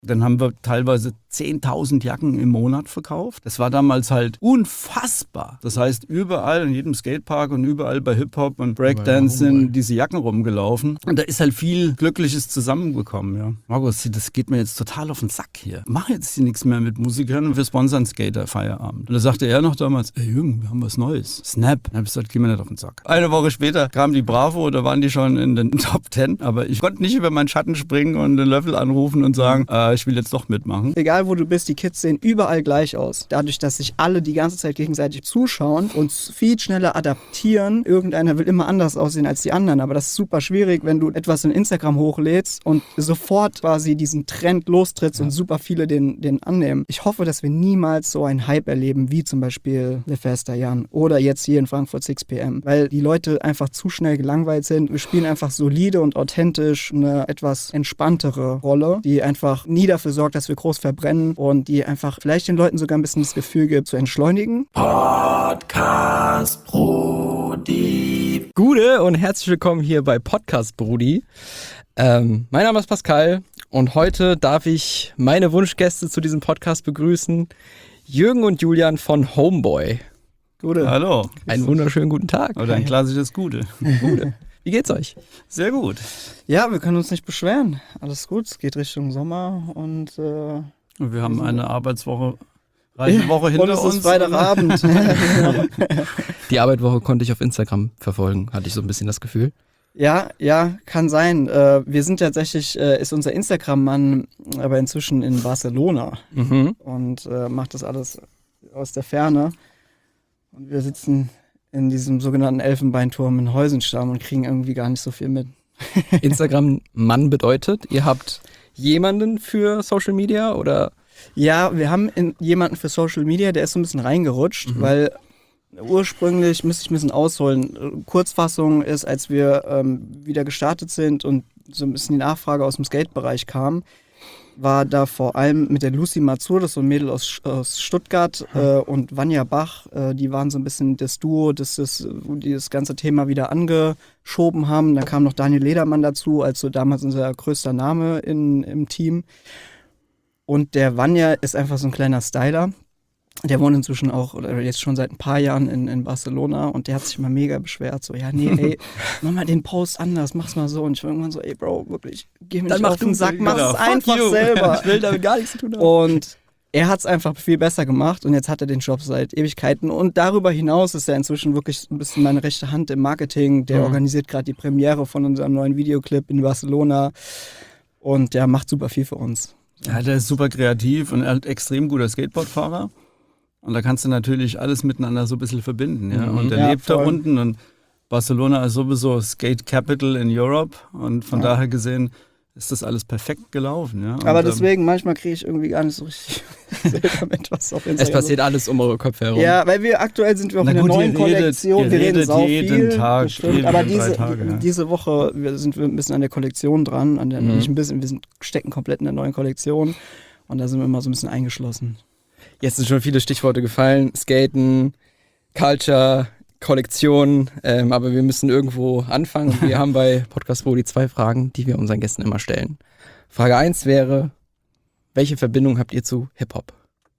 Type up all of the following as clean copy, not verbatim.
Dann haben wir teilweise 10.000 Jacken im Monat verkauft. Das war damals halt unfassbar. Das heißt, überall in jedem Skatepark und überall bei Hip-Hop und Breakdance sind diese Jacken rumgelaufen. Und da ist halt viel Glückliches zusammengekommen. Ja. Markus, das geht mir jetzt total auf den Sack hier. Mach jetzt hier nichts mehr mit Musikern und wir sponsern Skater Feierabend. Und da sagte er noch damals, ey Jürgen, wir haben was Neues. Snap. Dann habe ich gesagt, geh mir nicht auf den Sack. Eine Woche später kam die Bravo, da waren die schon in den Top 10. Aber ich konnte nicht über meinen Schatten springen und den Löffel anrufen und sagen, ich will jetzt doch mitmachen. Egal wo du bist, die Kids sehen überall gleich aus. Dadurch, dass sich alle die ganze Zeit gegenseitig zuschauen und viel schneller adaptieren. Irgendeiner will immer anders aussehen als die anderen. Aber das ist super schwierig, wenn du etwas in Instagram hochlädst und sofort quasi diesen Trend lostrittst und super viele den annehmen. Ich hoffe, dass wir niemals so einen Hype erleben, wie zum Beispiel LeFester Jan oder jetzt hier in Frankfurt 6pm. Weil die Leute einfach zu schnell gelangweilt sind. Wir spielen einfach solide und authentisch eine etwas entspanntere Rolle, die einfach nie dafür sorgt, dass wir groß verbrennen und die einfach vielleicht den Leuten sogar ein bisschen das Gefühl gibt, zu entschleunigen. Podcast Brudi. Gute und herzlich willkommen hier bei Podcast Brudi. Mein Name ist Pascal und heute darf ich meine Wunschgäste zu diesem Podcast begrüßen. Jürgen und Julian von Homeboy. Gute. Hallo. Einen wunderschönen guten Tag. Oder ein klassisches Gute. Gute. Wie geht's euch? Sehr gut. Ja, wir können uns nicht beschweren. Alles gut, es geht Richtung Sommer und Wir haben eine Arbeitswoche, reiche Woche hinter und es uns. ist Freitagabend. Die Arbeitswoche konnte ich auf Instagram verfolgen, hatte ich so ein bisschen das Gefühl. Ja, kann sein. Wir sind tatsächlich, ist unser Instagram-Mann aber inzwischen in Barcelona und macht das alles aus der Ferne. Und wir sitzen in diesem sogenannten Elfenbeinturm in Heusenstamm und kriegen irgendwie gar nicht so viel mit. Instagram-Mann bedeutet, ihr habt jemanden für Social Media oder? Ja, wir haben jemanden für Social Media, der ist so ein bisschen reingerutscht, weil ursprünglich, müsste ich ein bisschen ausholen, Kurzfassung ist, als wir wieder gestartet sind und so ein bisschen die Nachfrage aus dem Skate-Bereich kam, war da vor allem mit der Lucy Mazur, das ist so ein Mädel aus Stuttgart, und Vanja Bach, die waren so ein bisschen das Duo, die das ganze Thema wieder angeschoben haben. Dann kam noch Daniel Ledermann dazu, also damals unser größter Name im Team. Und der Vanja ist einfach so ein kleiner Styler. Der wohnt inzwischen auch, oder jetzt schon seit ein paar Jahren in Barcelona und der hat sich immer mega beschwert, so, ja, nee, ey, mach mal den Post anders, mach's mal so. Und ich war irgendwann so, ey, Bro, wirklich, geh mir nicht auf den Sack, mach es einfach selber. Ich will damit gar nichts zu tun haben. Und er hat's einfach viel besser gemacht und jetzt hat er den Job seit Ewigkeiten. Und darüber hinaus ist er inzwischen wirklich ein bisschen meine rechte Hand im Marketing. Der organisiert gerade die Premiere von unserem neuen Videoclip in Barcelona und der macht super viel für uns. Ja, der ist super kreativ und er hat extrem guter Skateboardfahrer. Und da kannst du natürlich alles miteinander so ein bisschen verbinden. Ja? Und er lebt da unten und Barcelona ist sowieso Skate Capital in Europe. Und von daher gesehen ist das alles perfekt gelaufen. Ja? Und, aber deswegen, manchmal kriege ich irgendwie gar nicht so richtig mit, was auf Instagram Es passiert alles um eure Köpfe herum. Ja, weil aktuell sind wir auch in der neuen Kollektion. Wir reden sau jeden viel, Tag, aber 3 Tage, diese Woche sind wir ein bisschen an der Kollektion dran. Nicht ein bisschen, wir stecken komplett in der neuen Kollektion. Und da sind wir immer so ein bisschen eingeschlossen. Jetzt sind schon viele Stichworte gefallen. Skaten, Culture, Kollektion. Aber wir müssen irgendwo anfangen. Und wir haben bei Podcast Brudi 2 Fragen, die wir unseren Gästen immer stellen. Frage 1 wäre, welche Verbindung habt ihr zu Hip-Hop?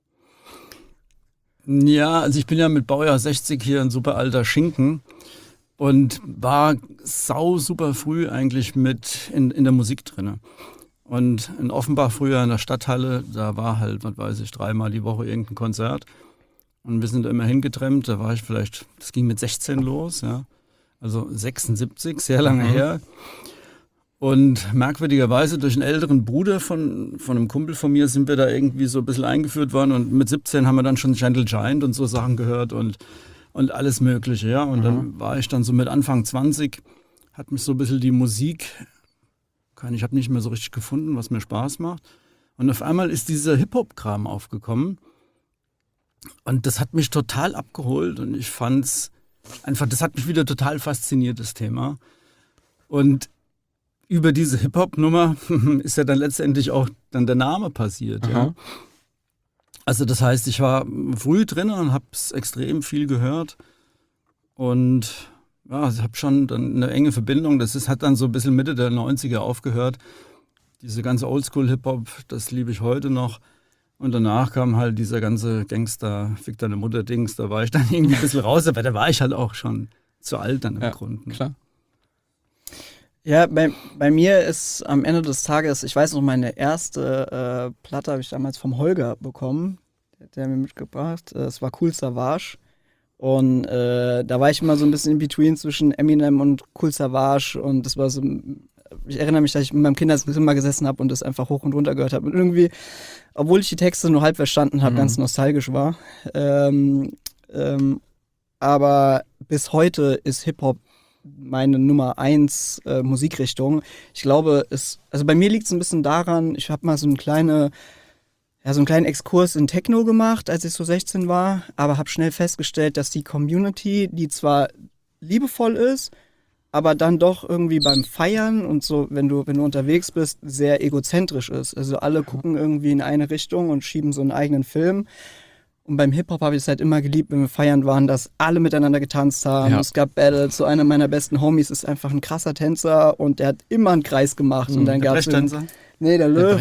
Ja, also ich bin ja mit Baujahr 60 hier ein super alter Schinken und war super früh eigentlich mit in der Musik drin. Und in Offenbach früher in der Stadthalle, da war halt, was weiß ich, 3-mal die Woche irgendein Konzert. Und wir sind da immer hingetrennt, da war ich vielleicht, das ging mit 16 los, ja. Also 76, sehr lange her. Und merkwürdigerweise durch einen älteren Bruder von einem Kumpel von mir sind wir da irgendwie so ein bisschen eingeführt worden. Und mit 17 haben wir dann schon Gentle Giant und so Sachen gehört und alles Mögliche, ja. Und dann war ich dann so mit Anfang 20, hat mich so ein bisschen die Musik, ich habe nicht mehr so richtig gefunden, was mir Spaß macht. Und auf einmal ist dieser Hip-Hop-Kram aufgekommen. Und das hat mich total abgeholt. Und ich fand's einfach, das hat mich wieder total fasziniert, das Thema. Und über diese Hip-Hop-Nummer ist ja dann letztendlich auch dann der Name passiert. Ja? Also das heißt, ich war früh drin und habe es extrem viel gehört. Und ja, ich habe schon dann eine enge Verbindung. Hat dann so ein bisschen Mitte der 90er aufgehört. Diese ganze Oldschool-Hip-Hop, das liebe ich heute noch. Und danach kam halt dieser ganze Gangster, Fick deine Mutter-Dings, da war ich dann irgendwie ein bisschen raus, aber da war ich halt auch schon zu alt dann im Grunde. Klar. Ja, bei mir ist am Ende des Tages, ich weiß noch, meine erste Platte habe ich damals vom Holger bekommen, der mir mitgebracht. Es war Kool Savas. Und da war ich immer so ein bisschen in between zwischen Eminem und Kool Savas. Und das war so, ich erinnere mich, dass ich mit meinem Kinderzimmer gesessen habe und das einfach hoch und runter gehört habe. Und irgendwie, obwohl ich die Texte nur halb verstanden habe, ganz nostalgisch war. Aber bis heute ist Hip-Hop meine Nummer 1 Musikrichtung. Ich glaube, also bei mir liegt es ein bisschen daran, ich habe mal so einen kleinen Exkurs in Techno gemacht, als ich so 16 war, aber habe schnell festgestellt, dass die Community, die zwar liebevoll ist, aber dann doch irgendwie beim Feiern und so, wenn du unterwegs bist, sehr egozentrisch ist. Also alle gucken irgendwie in eine Richtung und schieben so einen eigenen Film. Und beim Hip-Hop habe ich es halt immer geliebt, wenn wir feiern waren, dass alle miteinander getanzt haben. Ja. Es gab Battles. So einer meiner besten Homies ist einfach ein krasser Tänzer und der hat immer einen Kreis gemacht. Und dann gab es Nee, der Löw.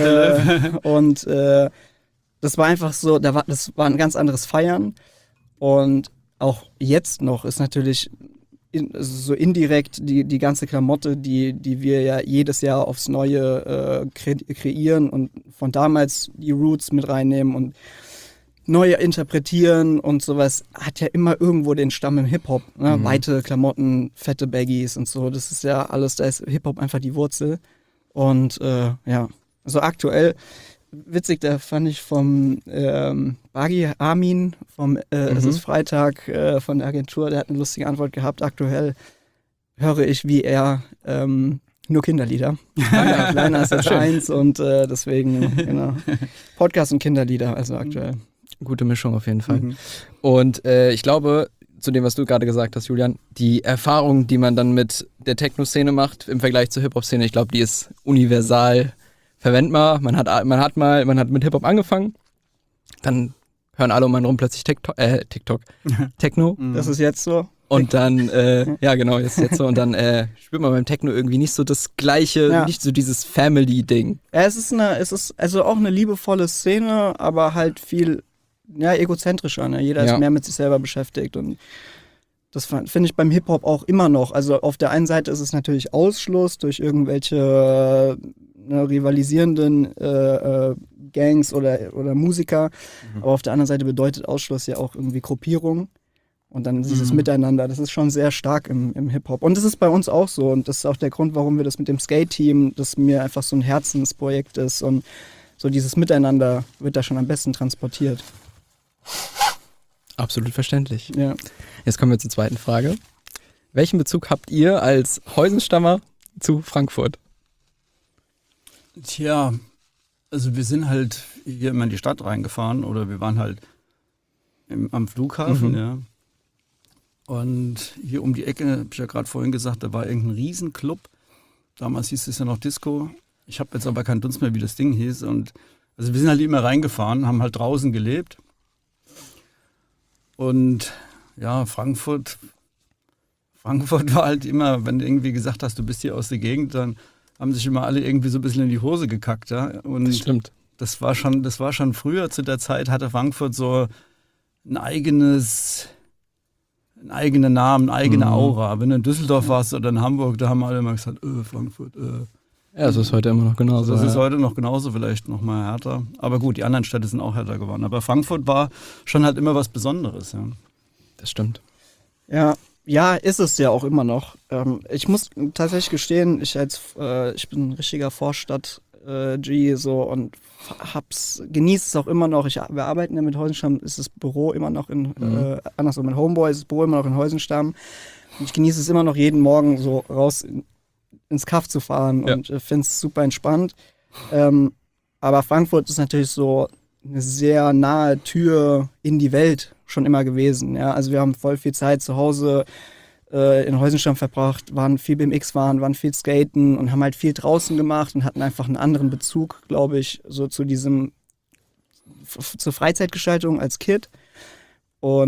Und das war einfach so, das war ein ganz anderes Feiern. Und auch jetzt noch ist natürlich so indirekt die ganze Klamotte, die wir ja jedes Jahr aufs Neue kreieren und von damals die Roots mit reinnehmen und neu interpretieren und sowas, hat ja immer irgendwo den Stamm im Hip-Hop. Ne? Weite Klamotten, fette Baggies und so, das ist ja alles, da ist Hip-Hop einfach die Wurzel. Und also aktuell, witzig, da fand ich vom Bagi Armin, Es ist Freitag von der Agentur, der hat eine lustige Antwort gehabt. Aktuell höre ich, wie er nur Kinderlieder. Kleiner als jetzt 1 und deswegen, genau, Podcast und Kinderlieder, also aktuell. Gute Mischung auf jeden Fall. Und ich glaube, zu dem, was du gerade gesagt hast, Julian, die Erfahrung, die man dann mit der Techno-Szene macht im Vergleich zur Hip-Hop-Szene, ich glaube, die ist universal verwendbar. Man hat mit Hip-Hop angefangen, dann hören alle um einen rum plötzlich Techno. Das ist jetzt so. Und dann, ja genau, jetzt so. Und dann spürt man beim Techno irgendwie nicht so das Gleiche, nicht so dieses Family-Ding. Ja, es ist also auch eine liebevolle Szene, aber halt viel egozentrischer. Ne? Jeder ist mehr mit sich selber beschäftigt und das finde ich beim Hip-Hop auch immer noch. Also auf der einen Seite ist es natürlich Ausschluss durch irgendwelche rivalisierenden Gangs oder Musiker, aber auf der anderen Seite bedeutet Ausschluss ja auch irgendwie Gruppierung und dann dieses Miteinander. Das ist schon sehr stark im Hip-Hop und das ist bei uns auch so und das ist auch der Grund, warum wir das mit dem Skate-Team, das mir einfach so ein Herzensprojekt ist und so dieses Miteinander wird da schon am besten transportiert. Absolut verständlich. Ja. Jetzt kommen wir zur zweiten Frage. Welchen Bezug habt ihr als Heusenstammer zu Frankfurt? Tja, also wir sind halt hier immer in die Stadt reingefahren oder wir waren halt am Flughafen, ja. Und hier um die Ecke, habe ich ja gerade vorhin gesagt, da war irgendein Riesenclub. Damals hieß es ja noch Disco. Ich habe jetzt aber keinen Dunst mehr, wie das Ding hieß. Und also wir sind halt immer reingefahren, haben halt draußen gelebt. Und ja, Frankfurt war halt immer, wenn du irgendwie gesagt hast, du bist hier aus der Gegend, dann haben sich immer alle irgendwie so ein bisschen in die Hose gekackt. Ja? Und das stimmt. Das war schon früher, zu der Zeit hatte Frankfurt so einen eigenen Namen, eine eigene Aura. Wenn du in Düsseldorf warst oder in Hamburg, da haben alle immer gesagt, Frankfurt, Ja, das ist heute immer noch genauso. Das ist heute noch genauso, vielleicht noch mal härter. Aber gut, die anderen Städte sind auch härter geworden. Aber Frankfurt war schon halt immer was Besonderes. Ja. Das stimmt. Ja, ist es ja auch immer noch. Ich muss tatsächlich gestehen, ich bin ein richtiger Vorstadt-G so und genieße es auch immer noch. Wir arbeiten ja mit Heusenstamm, ist das Büro immer noch andersrum, mit Homeboy ist das Büro immer noch in Heusenstamm. Und ich genieße es immer noch jeden Morgen so raus ins Kaff zu fahren und finde es super entspannt. Aber Frankfurt ist natürlich so eine sehr nahe Tür in die Welt schon immer gewesen. Ja? Also wir haben voll viel Zeit zu Hause in Heusenstamm verbracht, waren viel BMX waren viel skaten und haben halt viel draußen gemacht und hatten einfach einen anderen Bezug, glaube ich, so zur Freizeitgestaltung als Kid. Und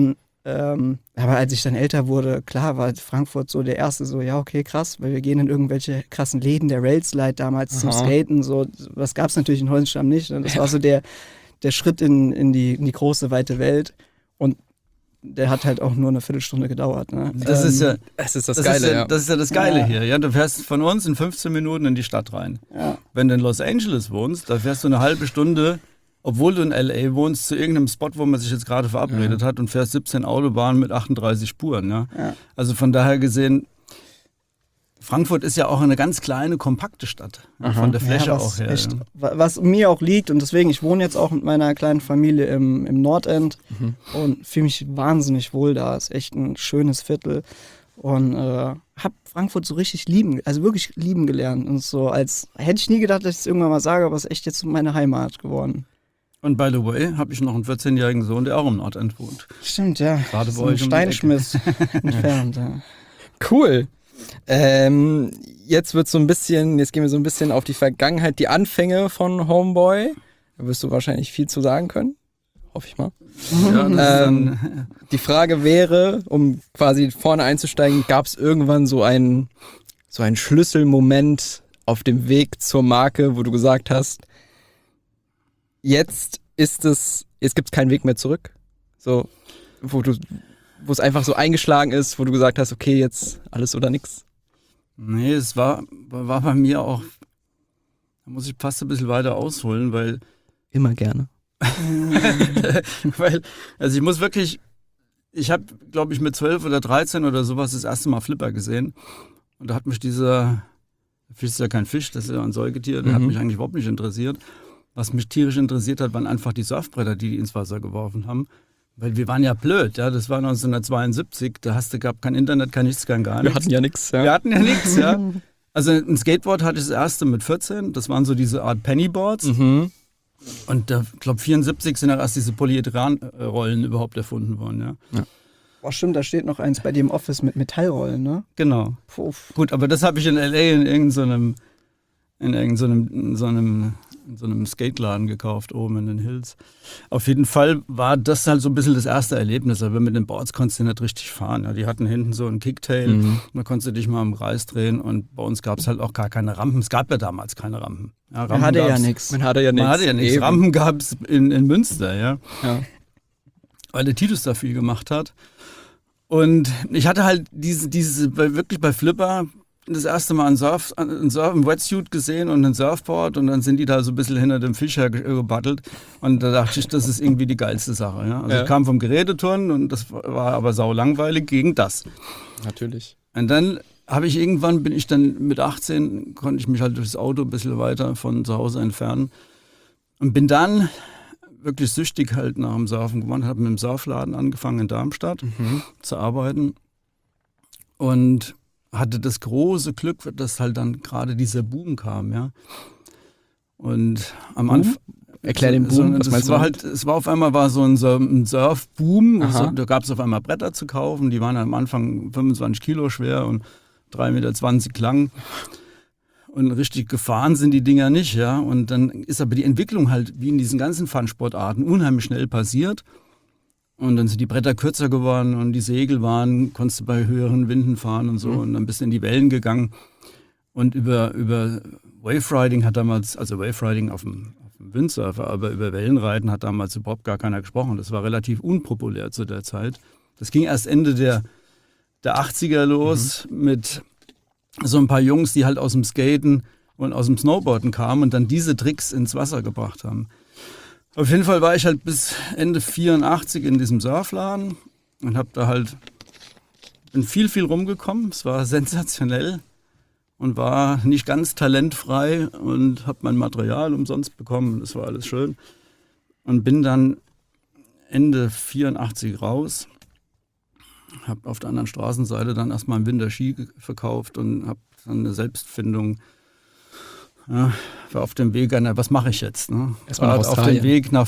Aber als ich dann älter wurde, klar, war Frankfurt so der erste so, ja, okay, krass, weil wir gehen in irgendwelche krassen Läden, der Railslide damals zum Skaten, so, was gab es natürlich in Heusenstamm nicht. Und das war so der Schritt in die große, weite Welt. Und der hat halt auch nur eine Viertelstunde gedauert. Ne? Das ist ja Das ist das Geile, das ist ja das Geile Ja. hier. Ja? Du fährst von uns in 15 Minuten in die Stadt rein. Ja. Wenn du in Los Angeles wohnst, da fährst du eine halbe Stunde, obwohl du in L.A. wohnst, zu irgendeinem Spot, wo man sich jetzt gerade verabredet hat und fährst 17 Autobahnen mit 38 Spuren. Ja? Ja. Also von daher gesehen, Frankfurt ist ja auch eine ganz kleine, kompakte Stadt. Von der Fläche Ja, auch her. echt, Ja. was mir auch liegt und deswegen, ich wohne jetzt auch mit meiner kleinen Familie im Nordend und fühle mich wahnsinnig wohl da. Ist echt ein schönes Viertel und habe Frankfurt so richtig wirklich lieben gelernt und so als hätte ich nie gedacht, dass ich es irgendwann mal sage, aber es ist echt jetzt meine Heimat geworden. Und by the way, habe ich noch einen 14-jährigen Sohn, der auch im Nordend wohnt. Stimmt, ja. Gerade So bei ein euch um die Ecke. Steinschmiss entfernt. Ja. Cool. Jetzt gehen wir so ein bisschen auf die Vergangenheit, die Anfänge von Homeboy. Da wirst du wahrscheinlich viel zu sagen können. Hoffe ich mal. Ja, das ist dann, Die Frage wäre, um quasi vorne einzusteigen, gab es irgendwann so einen Schlüsselmoment auf dem Weg zur Marke, wo du gesagt hast, jetzt gibt es keinen Weg mehr zurück. So, wo es einfach so eingeschlagen ist, wo du gesagt hast, okay, jetzt alles oder nix. nee, es war bei mir auch, da muss ich fast ein bisschen weiter ausholen, weil Immer gerne. also ich muss wirklich, ich habe, glaube ich, mit 12 oder 13 oder sowas das erste Mal Flipper gesehen. Und da hat mich Fisch ist ja kein Fisch, das ist ja ein Säugetier, der hat mich eigentlich überhaupt nicht interessiert. Was mich tierisch interessiert hat, waren einfach die Surfbretter, die ins Wasser geworfen haben. Weil wir waren ja blöd, ja, das war 1972, gab kein Internet, kein nichts, gar nichts. Wir hatten ja nichts. Wir hatten ja nichts, ja. Also ein Skateboard hatte ich das erste mit 14, das waren so diese Art Pennyboards. Mhm. Und ich glaube 74 sind dann erst diese Polyethanrollen überhaupt erfunden worden, ja. Boah, stimmt, da steht noch eins bei dir im Office mit Metallrollen, ne? Genau. Puff. Gut, aber das habe ich in L.A. in irgendeinem Skateladen gekauft, oben in den Hills. Auf jeden Fall war das halt so ein bisschen das erste Erlebnis, aber mit den Boards konntest du nicht richtig fahren. Ja, die hatten hinten so einen Kicktail, da konntest du dich mal im Kreis drehen und bei uns gab es halt auch gar keine Rampen. Es gab ja damals keine Rampen. Ja, Man hatte ja nichts. Man hatte ja nichts. Eben. Rampen gab es in Münster, ja. Ja. Weil der Titus da viel gemacht hat. Und ich hatte halt wirklich bei Flipper das erste Mal einen Wetsuit gesehen und ein Surfboard und dann sind die da so ein bisschen hinter dem Fisch hergebattelt und da dachte ich, das ist irgendwie die geilste Sache. Ja? Also ich kam vom Geräteturnen und das war aber sau langweilig gegen das. Natürlich. Und dann bin ich dann mit 18, konnte ich mich halt durchs Auto ein bisschen weiter von zu Hause entfernen und bin dann wirklich süchtig halt nach dem Surfen geworden, habe mit dem Surfladen angefangen in Darmstadt zu arbeiten und hatte das große Glück, dass halt dann gerade dieser Boom kam, ja. Und am Anfang. Erklär den Boom, was meinst du? Es war auf einmal so ein Surfboom. Also, da gab es auf einmal Bretter zu kaufen, die waren am Anfang 25 Kilo schwer und 3,20 Meter lang. Und richtig gefahren sind die Dinger nicht, ja. Und dann ist aber die Entwicklung halt, wie in diesen ganzen Fun-Sportarten, unheimlich schnell passiert. Und dann sind die Bretter kürzer geworden und die Segel konntest du bei höheren Winden fahren und so. Und dann bist du in die Wellen gegangen. Und über Wave-Riding also Wave-Riding auf dem Windsurfer, aber über Wellenreiten hat damals überhaupt gar keiner gesprochen. Das war relativ unpopulär zu der Zeit. Das ging erst Ende der 80er los mit so ein paar Jungs, die halt aus dem Skaten und aus dem Snowboarden kamen und dann diese Tricks ins Wasser gebracht haben. Auf jeden Fall war ich halt bis Ende 84 in diesem Surfladen und bin viel rumgekommen. Es war sensationell und war nicht ganz talentfrei und habe mein Material umsonst bekommen. Das war alles schön. Und bin dann Ende 84 raus, habe auf der anderen Straßenseite dann erstmal im Winter Ski verkauft und habe dann eine Selbstfindung. Ja, war auf dem Weg, was mache ich jetzt? Ne? Erstmal war auf dem Weg nach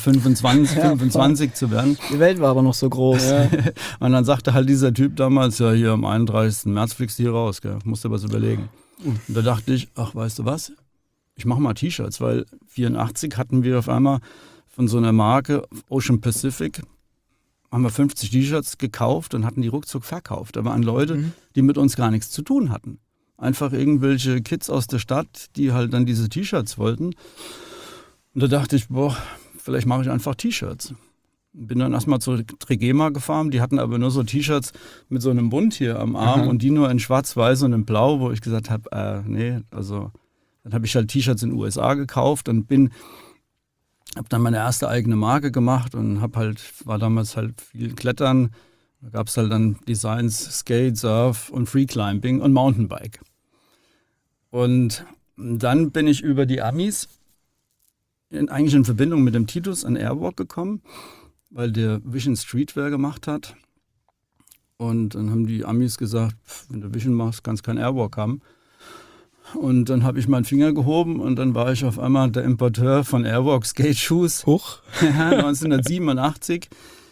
25 zu werden. Die Welt war aber noch so groß. Ja. Und dann sagte halt dieser Typ damals, ja hier am 31. März fliegst du hier raus, gell? Musst du was überlegen. Und da dachte ich, ach weißt du was, ich mache mal T-Shirts, weil 84 hatten wir auf einmal von so einer Marke Ocean Pacific, haben wir 50 T-Shirts gekauft und hatten die ruckzuck verkauft. Da waren Leute, die mit uns gar nichts zu tun hatten. Einfach irgendwelche Kids aus der Stadt, die halt dann diese T-Shirts wollten. Und da dachte ich, boah, vielleicht mache ich einfach T-Shirts. Bin dann erstmal zu Trigema gefahren, die hatten aber nur so T-Shirts mit so einem Bund hier am Arm und die nur in schwarz-weiß und in blau, wo ich gesagt habe, nee, also dann habe ich halt T-Shirts in den USA gekauft und habe dann meine erste eigene Marke gemacht und war damals halt viel Klettern. Da gab es halt dann Designs, Skate, Surf und Freeclimbing und Mountainbike. Und dann bin ich über die Amis eigentlich in Verbindung mit dem Titus an Airwalk gekommen, weil der Vision Streetwear gemacht hat. Und dann haben die Amis gesagt, wenn du Vision machst, kannst du kein Airwalk haben. Und dann habe ich meinen Finger gehoben und dann war ich auf einmal der Importeur von Airwalk Skate Shoes. Hoch. 1987.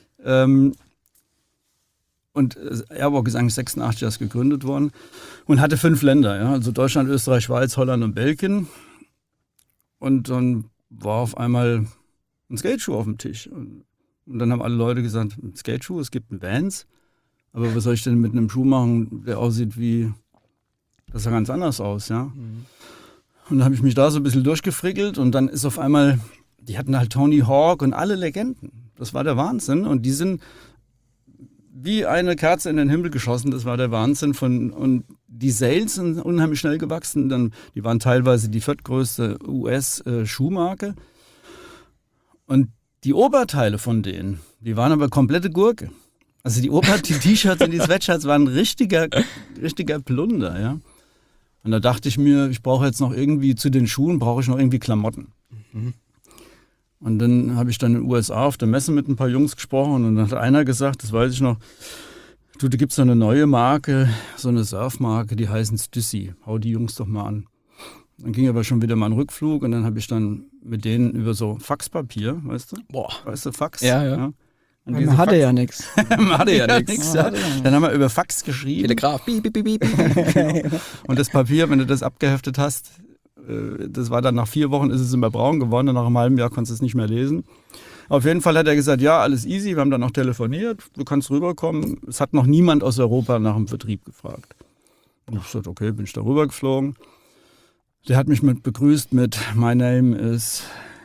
Und Airwalk ist eigentlich 86 erst gegründet worden und hatte 5 Länder, ja? Also Deutschland, Österreich, Schweiz, Holland und Belgien. Und dann war auf einmal ein Skateschuh auf dem Tisch. Und dann haben alle Leute gesagt, ein Skateschuh, es gibt einen Vans, aber was soll ich denn mit einem Schuh machen, der aussieht wie, das sah ganz anders aus, ja. Und dann habe ich mich da so ein bisschen durchgefrickelt und dann ist auf einmal, die hatten halt Tony Hawk und alle Legenden. Das war der Wahnsinn und die sind wie eine Kerze in den Himmel geschossen, das war der Wahnsinn. Und die Sales sind unheimlich schnell gewachsen. Die waren teilweise die viertgrößte US-Schuhmarke. Und die Oberteile von denen, die waren aber komplette Gurke. Also die T-Shirts und die Sweatshirts waren richtiger Plunder, ja. Und da dachte ich mir, ich brauche jetzt noch irgendwie zu den Schuhen, brauche ich noch irgendwie Klamotten. Und dann habe ich dann in den USA auf der Messe mit ein paar Jungs gesprochen und dann hat einer gesagt, das weiß ich noch, da gibt es so eine neue Marke, so eine Surfmarke, die heißen Stussy. Hau die Jungs doch mal an. Dann ging aber schon wieder mal ein Rückflug und dann habe ich dann mit denen über so Faxpapier, weißt du? Weißt du, Fax? Ja. Und Man hatte ja nichts. Man hatte ja nichts. Ja. Dann haben wir über Fax geschrieben. Telegraph, piep, piep, piep, piep. Und das Papier, wenn du das abgeheftet hast, das war dann nach 4 Wochen, ist es immer braun geworden und nach einem halben Jahr konntest du es nicht mehr lesen. Auf jeden Fall hat er gesagt, ja, alles easy, wir haben dann noch telefoniert, du kannst rüberkommen. Es hat noch niemand aus Europa nach dem Vertrieb gefragt. Und ich gesagt, okay, bin ich da rübergeflogen. Der hat mich begrüßt mit My name is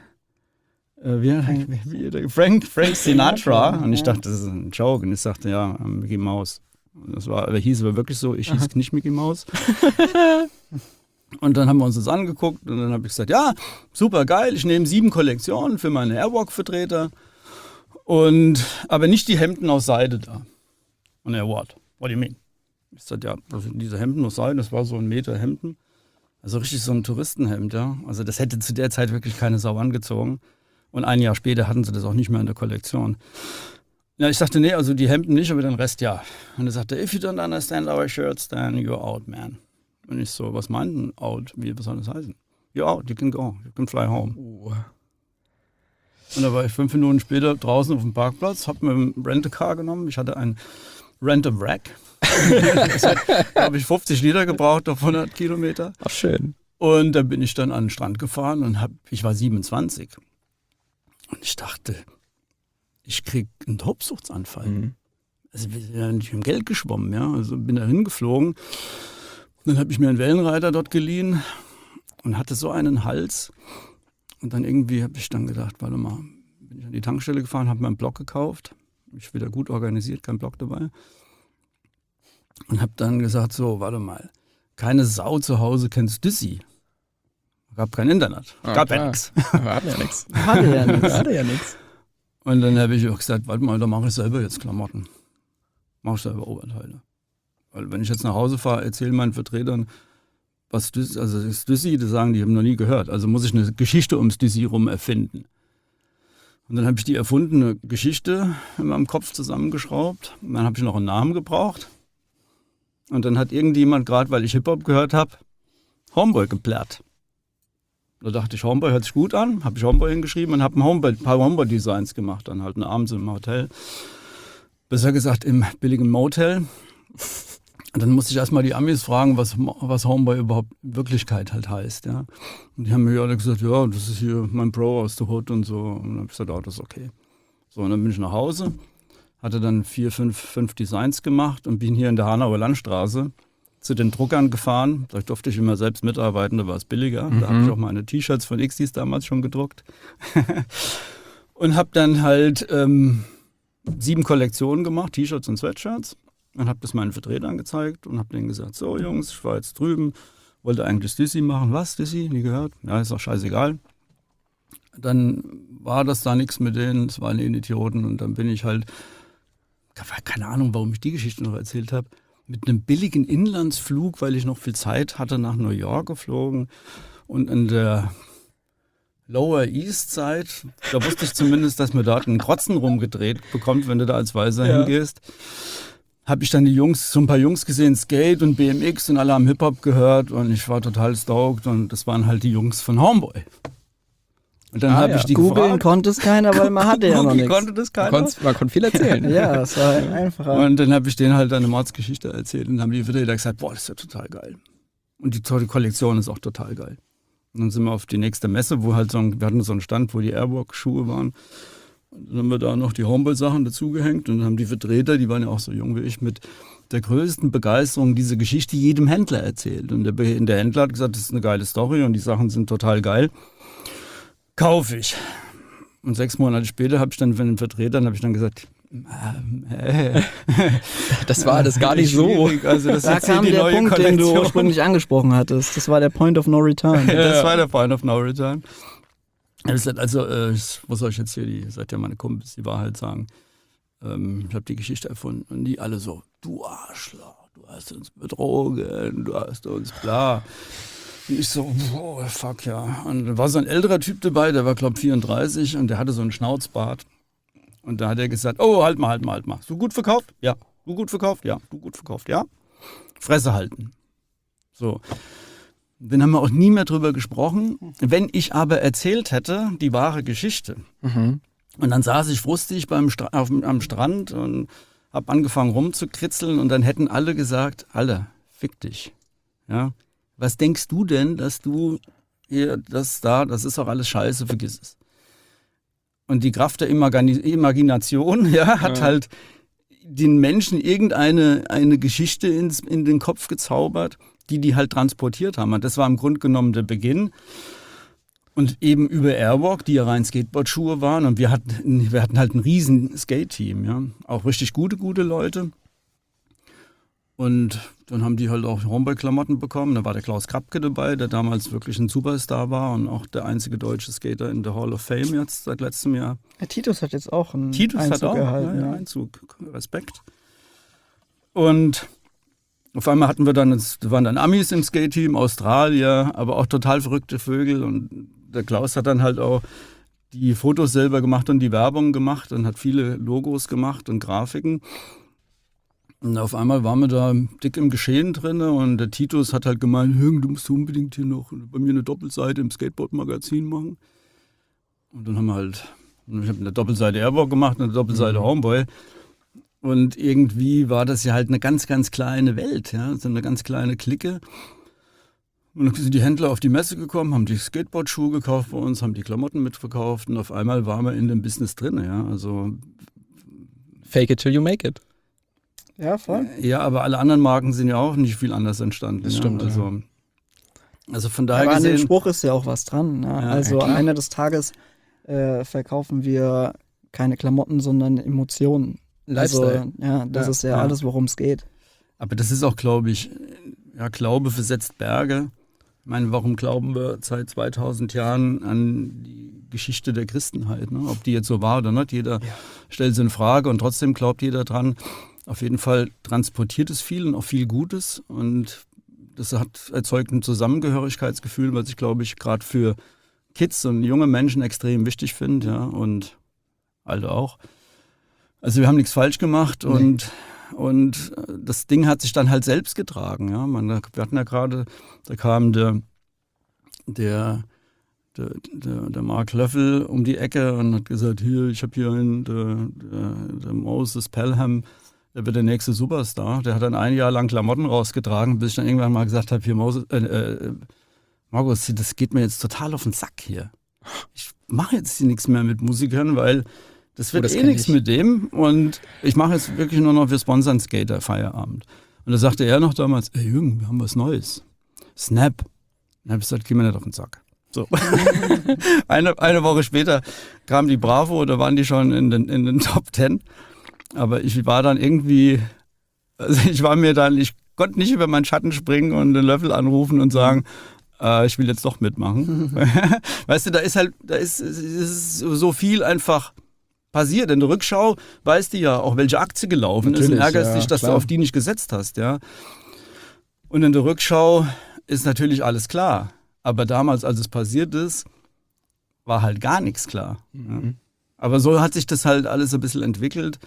Frank Sinatra. Und ich dachte, das ist ein Joke. Und ich sagte, ja, Mickey Mouse. Und das hieß aber wirklich so, ich hieß nicht Mickey Mouse. Und dann haben wir uns das angeguckt und dann habe ich gesagt, ja, super geil, ich nehme 7 Kollektionen für meine Airwalk-Vertreter. Aber nicht die Hemden aus Seide da. Und er, what do you mean? Ich sagte, ja, diese Hemden aus Seide, das war so 1 Meter Hemden. Also richtig so ein Touristenhemd, ja. Also das hätte zu der Zeit wirklich keine Sau angezogen. Und ein Jahr später hatten sie das auch nicht mehr in der Kollektion. Ja, ich sagte, nee, also die Hemden nicht, aber den Rest ja. Und er sagte, if you don't understand our shirts, then you're out, man. Und ich so, was meint denn out? Was soll das heißen? You're out, you can go, you can fly home. Und da war ich 5 Minuten später draußen auf dem Parkplatz, hab mir ein Rent-A-Car genommen. Ich hatte ein Rent-A-Wrack. Da habe ich 50 Liter gebraucht auf 100 Kilometer. Ach, schön. Und dann bin ich dann an den Strand gefahren und ich war 27. Und ich dachte, ich krieg einen Tobsuchtsanfall. Also ich bin ja nicht mit dem Geld geschwommen, ja. Also bin da hingeflogen. Dann habe ich mir einen Wellenreiter dort geliehen und hatte so einen Hals. Und dann irgendwie habe ich dann gedacht, warte mal, bin ich an die Tankstelle gefahren, habe mir einen Block gekauft. Ich wieder gut organisiert, kein Block dabei. Und habe dann gesagt, so, warte mal, keine Sau zu Hause kennt Stussy. Gab kein Internet, gab ja nichts. Hatte ja nichts. Und dann habe ich auch gesagt, warte mal, da mache ich selber jetzt Klamotten. Mache ich selber Oberteile. Weil wenn ich jetzt nach Hause fahre, erzähle meinen Vertretern, was Stussy, das sagen die haben noch nie gehört. Also muss ich eine Geschichte um Stussy rum erfinden. Und dann habe ich die erfundene Geschichte in meinem Kopf zusammengeschraubt. Und dann habe ich noch einen Namen gebraucht. Und dann hat irgendjemand, gerade weil ich Hip-Hop gehört habe, Homeboy geplärrt. Da dachte ich, Homeboy hört sich gut an. Habe ich Homeboy hingeschrieben und habe ein paar Homeboy-Designs gemacht. Dann halt abends im Hotel. Besser gesagt im billigen Motel. Und dann musste ich erstmal die Amis fragen, was Homeboy überhaupt in Wirklichkeit halt heißt. Ja. Und die haben mir alle gesagt, ja, das ist hier mein Bro aus der Hood und so. Und dann habe ich gesagt, oh, das ist okay. So, und dann bin ich nach Hause, hatte dann 5 Designs gemacht und bin hier in der Hanauer Landstraße zu den Druckern gefahren. Da durfte ich immer selbst mitarbeiten, da war es billiger. Da habe ich auch meine T-Shirts von Xys damals schon gedruckt. Und habe dann halt 7 Kollektionen gemacht, T-Shirts und Sweatshirts. Und habe das meinen Vertretern gezeigt und habe denen gesagt, so Jungs, ich war jetzt drüben, wollte eigentlich Dizzy machen. Was, Dizzy? Nie gehört? Ja, ist doch scheißegal. Dann war das da nichts mit denen, es waren Idioten. Und dann bin ich halt, keine Ahnung, warum ich die Geschichte noch erzählt habe, mit einem billigen Inlandsflug, weil ich noch viel Zeit hatte, nach New York geflogen. Und in der Lower East Side, da wusste ich zumindest, dass man dort einen Krotzen rumgedreht bekommt, wenn du da als Weißer hingehst. Habe ich dann so ein paar Jungs gesehen, Skate und BMX und alle haben Hip-Hop gehört und ich war total stoked und das waren halt die Jungs von Homeboy. Und dann habe ich die Googlen gefragt. konnte es keiner, weil man hatte ja noch nichts. Konnte das keiner. Man konnte viel erzählen. Ja, es war einfacher. Und dann habe ich denen halt eine Mordsgeschichte erzählt und dann haben die Vertreter gesagt, boah, das ist ja total geil. Und die Kollektion ist auch total geil. Und dann sind wir auf die nächste Messe, wo halt wir hatten so einen Stand, wo die Airwalk-Schuhe waren. Und dann haben wir da noch die Homeboy-Sachen dazugehängt und dann haben die Vertreter, die waren ja auch so jung wie ich, mit der größten Begeisterung diese Geschichte jedem Händler erzählt. Und der Händler hat gesagt, das ist eine geile Story und die Sachen sind total geil. Kaufe ich. Und 6 Monate später habe ich dann von den Vertretern gesagt, Das war das gar nicht so. Also das Da ist jetzt kam die der neue Punkt, den du Kollektion. ursprünglich angesprochen hattest. Das war der Point of No Return. Das war der Point of No Return. Also, ich muss euch jetzt hier, ihr seid ja meine Kumpels, die Wahrheit sagen. Ich habe die Geschichte erfunden und die alle so, du Arschloch, du hast uns betrogen, du hast uns bla. Und ich so, oh, fuck ja. Und da war so ein älterer Typ dabei, der war, glaube ich, 34 und der hatte so einen Schnauzbart. Und da hat er gesagt, oh, halt mal. Du gut verkauft? Ja. Du gut verkauft? Ja. Du gut verkauft? Ja. Fresse halten. So. Dann haben wir auch nie mehr drüber gesprochen. Wenn ich aber erzählt hätte, die wahre Geschichte. Und dann saß ich frustig am Strand und habe angefangen rumzukritzeln und dann hätten alle gesagt, Alter, fick dich. Ja. Was denkst du denn, dass du hier, das ist doch alles scheiße, vergiss es. Und die Kraft der Imagination, ja, hat halt den Menschen eine Geschichte in den Kopf gezaubert, die halt transportiert haben. Und das war im Grunde genommen der Beginn. Und eben über Airwalk, die ja rein Skateboard-Schuhe waren. Und wir hatten halt ein riesen Skate-Team, ja. Auch richtig gute Leute. Und dann haben die halt auch Homeboy-Klamotten bekommen. Da war der Klaus Krapke dabei, der damals wirklich ein Superstar war und auch der einzige deutsche Skater in der Hall of Fame jetzt seit letztem Jahr. Der Titus hat jetzt auch einen Titus Einzug hat auch erhalten. einen Einzug. Respekt. Und auf einmal waren dann Amis im Skate-Team, Australier, aber auch total verrückte Vögel. Und der Klaus hat dann halt auch die Fotos selber gemacht und die Werbung gemacht und hat viele Logos gemacht und Grafiken. Und auf einmal waren wir da dick im Geschehen drin und der Titus hat halt gemeint, du musst unbedingt hier noch bei mir eine Doppelseite im Skateboard-Magazin machen. Und dann ich habe eine Doppelseite Airwalk gemacht, eine Doppelseite Homeboy. Und irgendwie war das ja halt eine ganz, ganz kleine Welt, ja, so eine ganz kleine Clique. Und dann sind die Händler auf die Messe gekommen, haben die Skateboard-Schuhe gekauft bei uns, haben die Klamotten mitverkauft und auf einmal waren wir in dem Business drin, ja, also Fake it till you make it. Ja, voll. Ja, aber alle anderen Marken sind ja auch nicht viel anders entstanden. Das ja. stimmt, Also von daher Aber an dem gesehen, Spruch ist ja auch was dran. Ne? Ja, also klar. eines des Tages verkaufen wir keine Klamotten, sondern Emotionen. Lifestyle. Also, ja, das ist ja Ja. alles, worum es geht. aber das ist auch, glaube ich, Glaube versetzt Berge. Ich meine, warum glauben wir seit 2000 Jahren an die Geschichte der Christenheit? Ne? Ob die jetzt so war oder nicht, jeder stellt sie in Frage und trotzdem glaubt jeder dran. Auf jeden Fall transportiert es viel und auch viel Gutes und das erzeugt ein Zusammengehörigkeitsgefühl, was ich, glaube ich, gerade für Kids und junge Menschen extrem wichtig finde, ja, und Alte auch. Also wir haben nichts falsch gemacht und das Ding hat sich dann halt selbst getragen, ja. Wir hatten ja gerade, da kam der Mark Löffel um die Ecke und hat gesagt, hier, ich habe hier einen, der Moses Pelham, der wird der nächste Superstar. Der hat dann ein Jahr lang Klamotten rausgetragen, bis ich dann irgendwann mal gesagt habe, hier Markus, das geht mir jetzt total auf den Sack hier. Ich mache jetzt hier nichts mehr mit Musikern, weil das wird das eh kenn nichts ich. mit dem und ich mache jetzt wirklich nur noch, wir sponsern Skater Feierabend. Und da sagte er noch damals, ey Jürgen, wir haben was Neues. Snap. Dann habe ich gesagt, geh mir nicht auf den Sack. So. eine Woche später kam die Bravo, da waren die schon in den Top 10. Aber ich war dann irgendwie, ich konnte nicht über meinen Schatten springen und den Löffel anrufen und sagen, ich will jetzt doch mitmachen. Weißt du, da ist so viel einfach passiert. In der Rückschau weißt du ja auch, welche Aktie gelaufen ist und Natürlich, ärgerst ja, dich, dass klar. du auf die nicht gesetzt hast. Ja. Und in der Rückschau ist natürlich alles klar. Aber damals, als es passiert ist, war halt gar nichts klar. Ja. Aber so hat sich das halt alles ein bisschen entwickelt.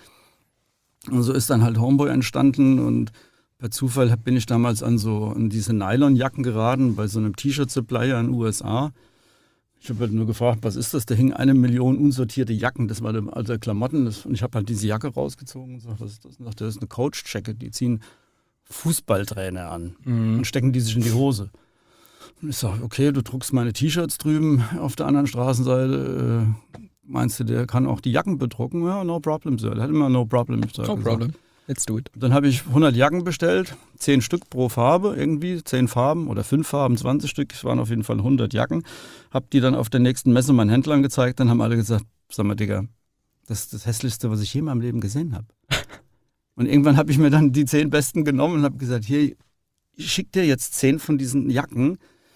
Und so ist dann halt Homeboy entstanden und per Zufall bin ich damals an diese Nylonjacken geraten bei so einem T-Shirt-Supplier in den USA. Ich habe halt nur gefragt, was ist das? Da hingen 1 Million unsortierte Jacken, das war also Klamotten. Und ich habe halt diese Jacke rausgezogen und gesagt, was ist das? Und dachte, das ist eine Coach-Jacket, die ziehen Fußballtrainer an und stecken die sich in die Hose. Und ich sage, okay, du druckst meine T-Shirts drüben auf der anderen Straßenseite. Meinst du, der kann auch die Jacken bedrucken? Ja, no problem, Sir. Der hat immer no problem. No problem. Let's do it. Dann habe ich 100 Jacken bestellt, 10 Stück pro Farbe, irgendwie 10 Farben oder 5 Farben, 20 Stück. Es waren auf jeden Fall 100 Jacken. Habe die dann auf der nächsten Messe meinen Händlern gezeigt. Dann haben alle gesagt, sag mal, Digga, das ist das Hässlichste, was ich je in meinem Leben gesehen habe. Und irgendwann habe ich mir dann die 10 besten genommen und habe gesagt, hier, ich schicke dir jetzt 10 von diesen Jacken.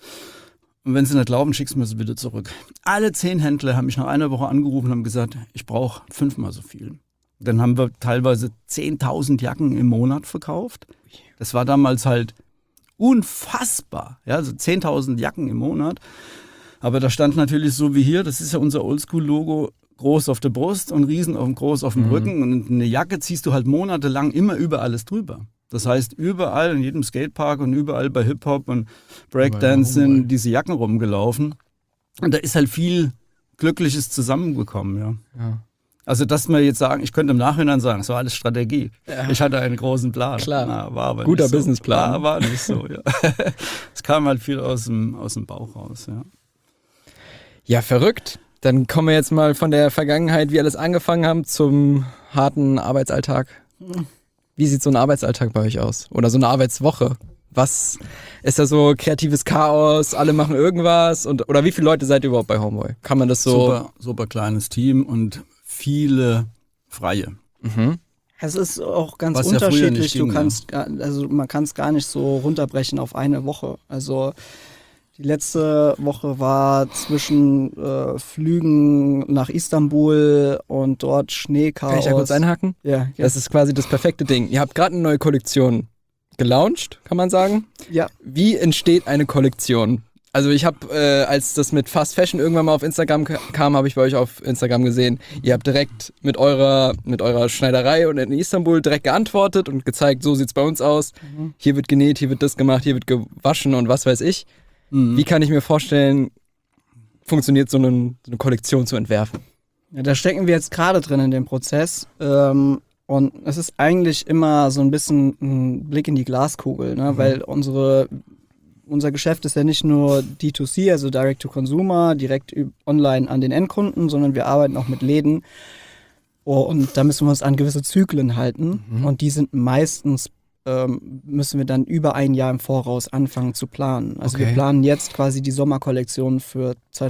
Und wenn sie nicht glauben, schickst du mir sie bitte zurück. Alle 10 Händler haben mich nach einer Woche angerufen und haben gesagt, ich brauche 5-mal so viel. Dann haben wir teilweise 10.000 Jacken im Monat verkauft. Das war damals halt unfassbar. Ja, also 10.000 Jacken im Monat. Aber da stand natürlich so wie hier, das ist ja unser Oldschool-Logo, groß auf der Brust und groß auf dem Rücken. Und eine Jacke ziehst du halt monatelang immer über alles drüber. Das heißt, überall in jedem Skatepark und überall bei Hip-Hop und Breakdance sind diese Jacken rumgelaufen. Und da ist halt viel Glückliches zusammengekommen, ja. Also, dass wir jetzt sagen, ich könnte im Nachhinein sagen, es war alles Strategie. Ja. Ich hatte einen großen Plan. Klar. War aber Guter nicht so. Businessplan. War nicht so, ja. Es kam halt viel aus dem Bauch raus, ja. Ja, verrückt. Dann kommen wir jetzt mal von der Vergangenheit, wie alles angefangen haben, zum harten Arbeitsalltag. Wie sieht so ein Arbeitsalltag bei euch aus? Oder so eine Arbeitswoche? Was ist da so kreatives Chaos? Alle machen irgendwas? Oder wie viele Leute seid ihr überhaupt bei Homeboy? Kann man das so... Super kleines Team und viele Freie. Es ist auch ganz Was ja früher unterschiedlich. nicht ging, Man kann es gar nicht so runterbrechen auf eine Woche. Also die letzte Woche war zwischen Flügen nach Istanbul und dort Schneechaos. Kann ich da kurz einhaken? Ja. Das ist quasi das perfekte Ding. Ihr habt gerade eine neue Kollektion gelauncht, kann man sagen. Ja. Wie entsteht eine Kollektion? Also ich habe, als das mit Fast Fashion irgendwann mal auf Instagram kam, habe ich bei euch auf Instagram gesehen, ihr habt direkt mit eurer Schneiderei und in Istanbul direkt geantwortet und gezeigt, so sieht's bei uns aus. Hier wird genäht, hier wird das gemacht, hier wird gewaschen und was weiß ich. Wie kann ich mir vorstellen, funktioniert so eine Kollektion zu entwerfen? Ja, da stecken wir jetzt gerade drin in dem Prozess. Und es ist eigentlich immer so ein bisschen ein Blick in die Glaskugel, ne? Weil unser Geschäft ist ja nicht nur D2C, also Direct to Consumer, direkt online an den Endkunden, sondern wir arbeiten auch mit Läden. Und da müssen wir uns an gewisse Zyklen halten. Und die sind meistens, müssen wir dann über ein Jahr im Voraus anfangen zu planen. Also wir planen jetzt quasi die Sommerkollektion für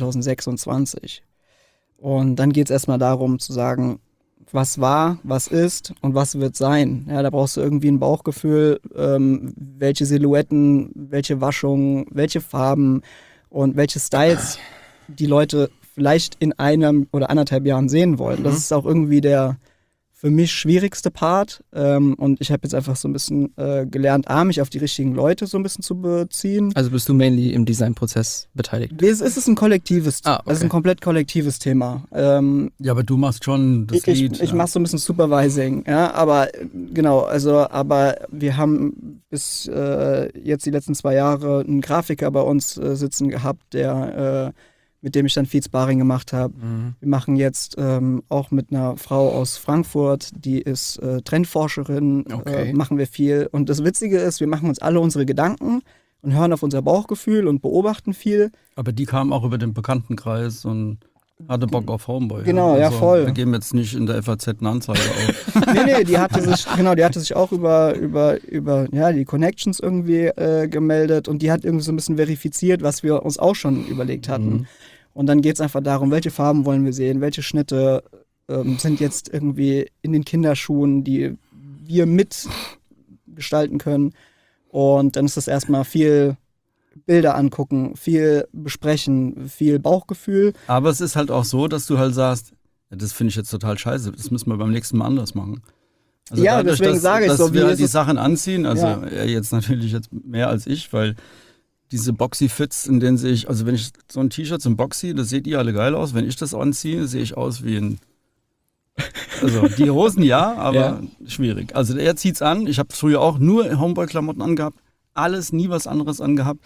2026. Und dann geht es erstmal darum zu sagen, was war, was ist und was wird sein. Ja, da brauchst du irgendwie ein Bauchgefühl, welche Silhouetten, welche Waschungen, welche Farben und welche Styles die Leute vielleicht in 1 oder 1,5 Jahren sehen wollen. Das ist auch irgendwie der für mich schwierigste Part. Und ich habe jetzt einfach so ein bisschen gelernt, mich auf die richtigen Leute so ein bisschen zu beziehen. Also bist du mainly im Designprozess beteiligt? Es ist ein kollektives, es ist ein komplett kollektives Thema. Ja, aber du machst schon das Lied. Ich mache so ein bisschen Supervising, ja, aber genau, aber wir haben bis jetzt die letzten 2 Jahre einen Grafiker bei uns sitzen gehabt, der mit dem ich dann viel Sparring gemacht habe. Wir machen jetzt auch mit einer Frau aus Frankfurt, die ist Trendforscherin, machen wir viel. Und das Witzige ist, wir machen uns alle unsere Gedanken und hören auf unser Bauchgefühl und beobachten viel. Aber die kamen auch über den Bekanntenkreis und Hatte Bock auf Homeboy. Genau, ja, voll. Wir geben jetzt nicht in der FAZ eine Anzeige auf. Nee, die hatte sich auch über die Connections irgendwie gemeldet und die hat irgendwie so ein bisschen verifiziert, was wir uns auch schon überlegt hatten. Und dann geht es einfach darum, welche Farben wollen wir sehen, welche Schnitte sind jetzt irgendwie in den Kinderschuhen, die wir mitgestalten können. Und dann ist das erstmal viel Bilder angucken, viel besprechen, viel Bauchgefühl. Aber es ist halt auch so, dass du halt sagst, ja, das finde ich jetzt total scheiße, das müssen wir beim nächsten Mal anders machen. Also ja, dadurch, deswegen sage ich dass so, wie wir ist die es? Sachen anziehen, also Ja. er jetzt natürlich jetzt mehr als ich, weil diese Boxy-Fits, in denen sehe ich, also wenn ich so ein T-Shirt zum Boxy, das seht ihr alle geil aus, wenn ich das anziehe, sehe ich aus wie ein, also die Hosen ja, aber schwierig. Also er zieht's an, ich habe früher auch nur Homeboy-Klamotten angehabt, alles, nie was anderes angehabt.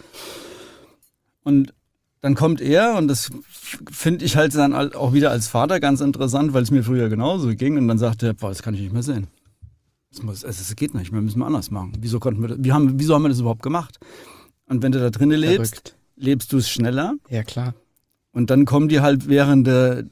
Und dann kommt er und das finde ich halt dann auch wieder als Vater ganz interessant, weil es mir früher genauso ging. Und dann sagte er, boah, das kann ich nicht mehr sehen. Das geht nicht mehr, müssen wir anders machen. Wieso haben wir das überhaupt gemacht? Und wenn du da drinnen lebst, lebst du es schneller. Ja, klar. Und dann kommen die halt während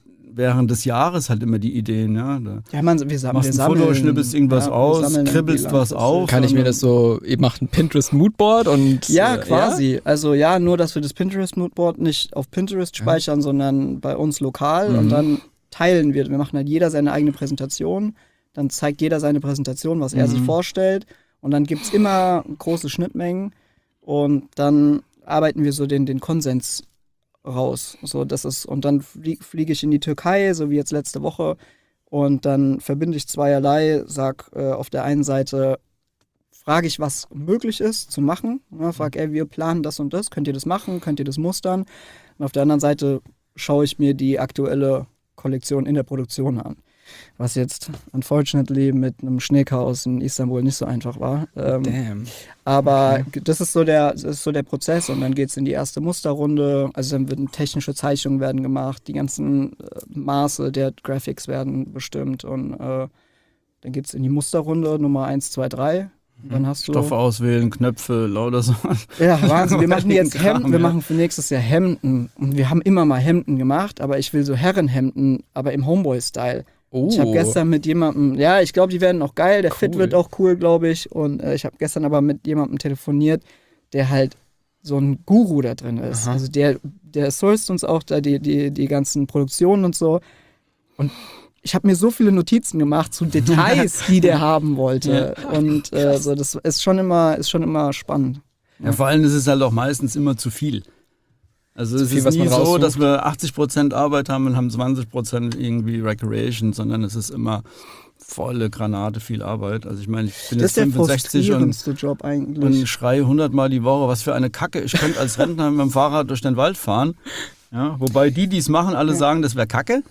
des Jahres halt immer die Ideen. Ja? Da Ja, wir machst wir ein sammeln. Foto, schnippelst irgendwas wir aus, sammeln kribbelst irgendwie was auf. Kann ich mir das so, ihr macht ein Pinterest-Moodboard und... Ja, quasi. Also ja, nur, dass wir das Pinterest-Moodboard nicht auf Pinterest speichern, sondern bei uns lokal und dann teilen wir. Wir machen halt jeder seine eigene Präsentation, dann zeigt jeder seine Präsentation, was er sich vorstellt und dann gibt es immer große Schnittmengen und dann arbeiten wir so den Konsens raus. So, das ist, und dann fliege ich in die Türkei, so wie jetzt letzte Woche und dann verbinde ich zweierlei, sag auf der einen Seite frage ich, was möglich ist zu machen. Ja, frage, ey, wir planen das und das, könnt ihr das machen, könnt ihr das mustern? Und auf der anderen Seite schaue ich mir die aktuelle Kollektion in der Produktion an. Was jetzt unfortunately mit einem Schneechaos in Istanbul nicht so einfach war. Damn. Aber das ist so der Prozess und dann geht es in die erste Musterrunde. Also dann werden technische Zeichnungen werden gemacht, die ganzen Maße der Graphics werden bestimmt und dann geht es in die Musterrunde Nummer 1, 2, 3. Dann hast du Stoffe auswählen, Knöpfe, lauter so. Ja, Wahnsinn. Wir machen jetzt Kram, Hemden, wir ja. machen für nächstes Jahr Hemden. Und wir haben immer mal Hemden gemacht, aber ich will so Herrenhemden, aber im Homeboy-Style. Oh. Ich habe gestern mit jemandem, ja, ich glaube, die werden auch geil, der Fit wird auch cool, glaube ich. Und ich habe gestern aber mit jemandem telefoniert, der halt so ein Guru da drin ist. Aha. Also der sourced uns auch da die ganzen Produktionen und so. Und ich habe mir so viele Notizen gemacht zu Details, die der haben wollte. Und so, das ist schon immer spannend. Ja, vor allem ist es halt auch meistens immer zu viel. Also es viel, ist was nie man so, raussucht. dass wir 80% Arbeit haben und haben 20% irgendwie Recreation, sondern es ist immer volle Granate, viel Arbeit. Also ich meine, ich bin Das ist jetzt der 65 frustrierendste Job eigentlich. und schreie 100-mal die Woche, was für eine Kacke. Ich könnte als Rentner mit dem Fahrrad durch den Wald fahren. Ja, wobei die es machen, alle sagen, das wäre Kacke.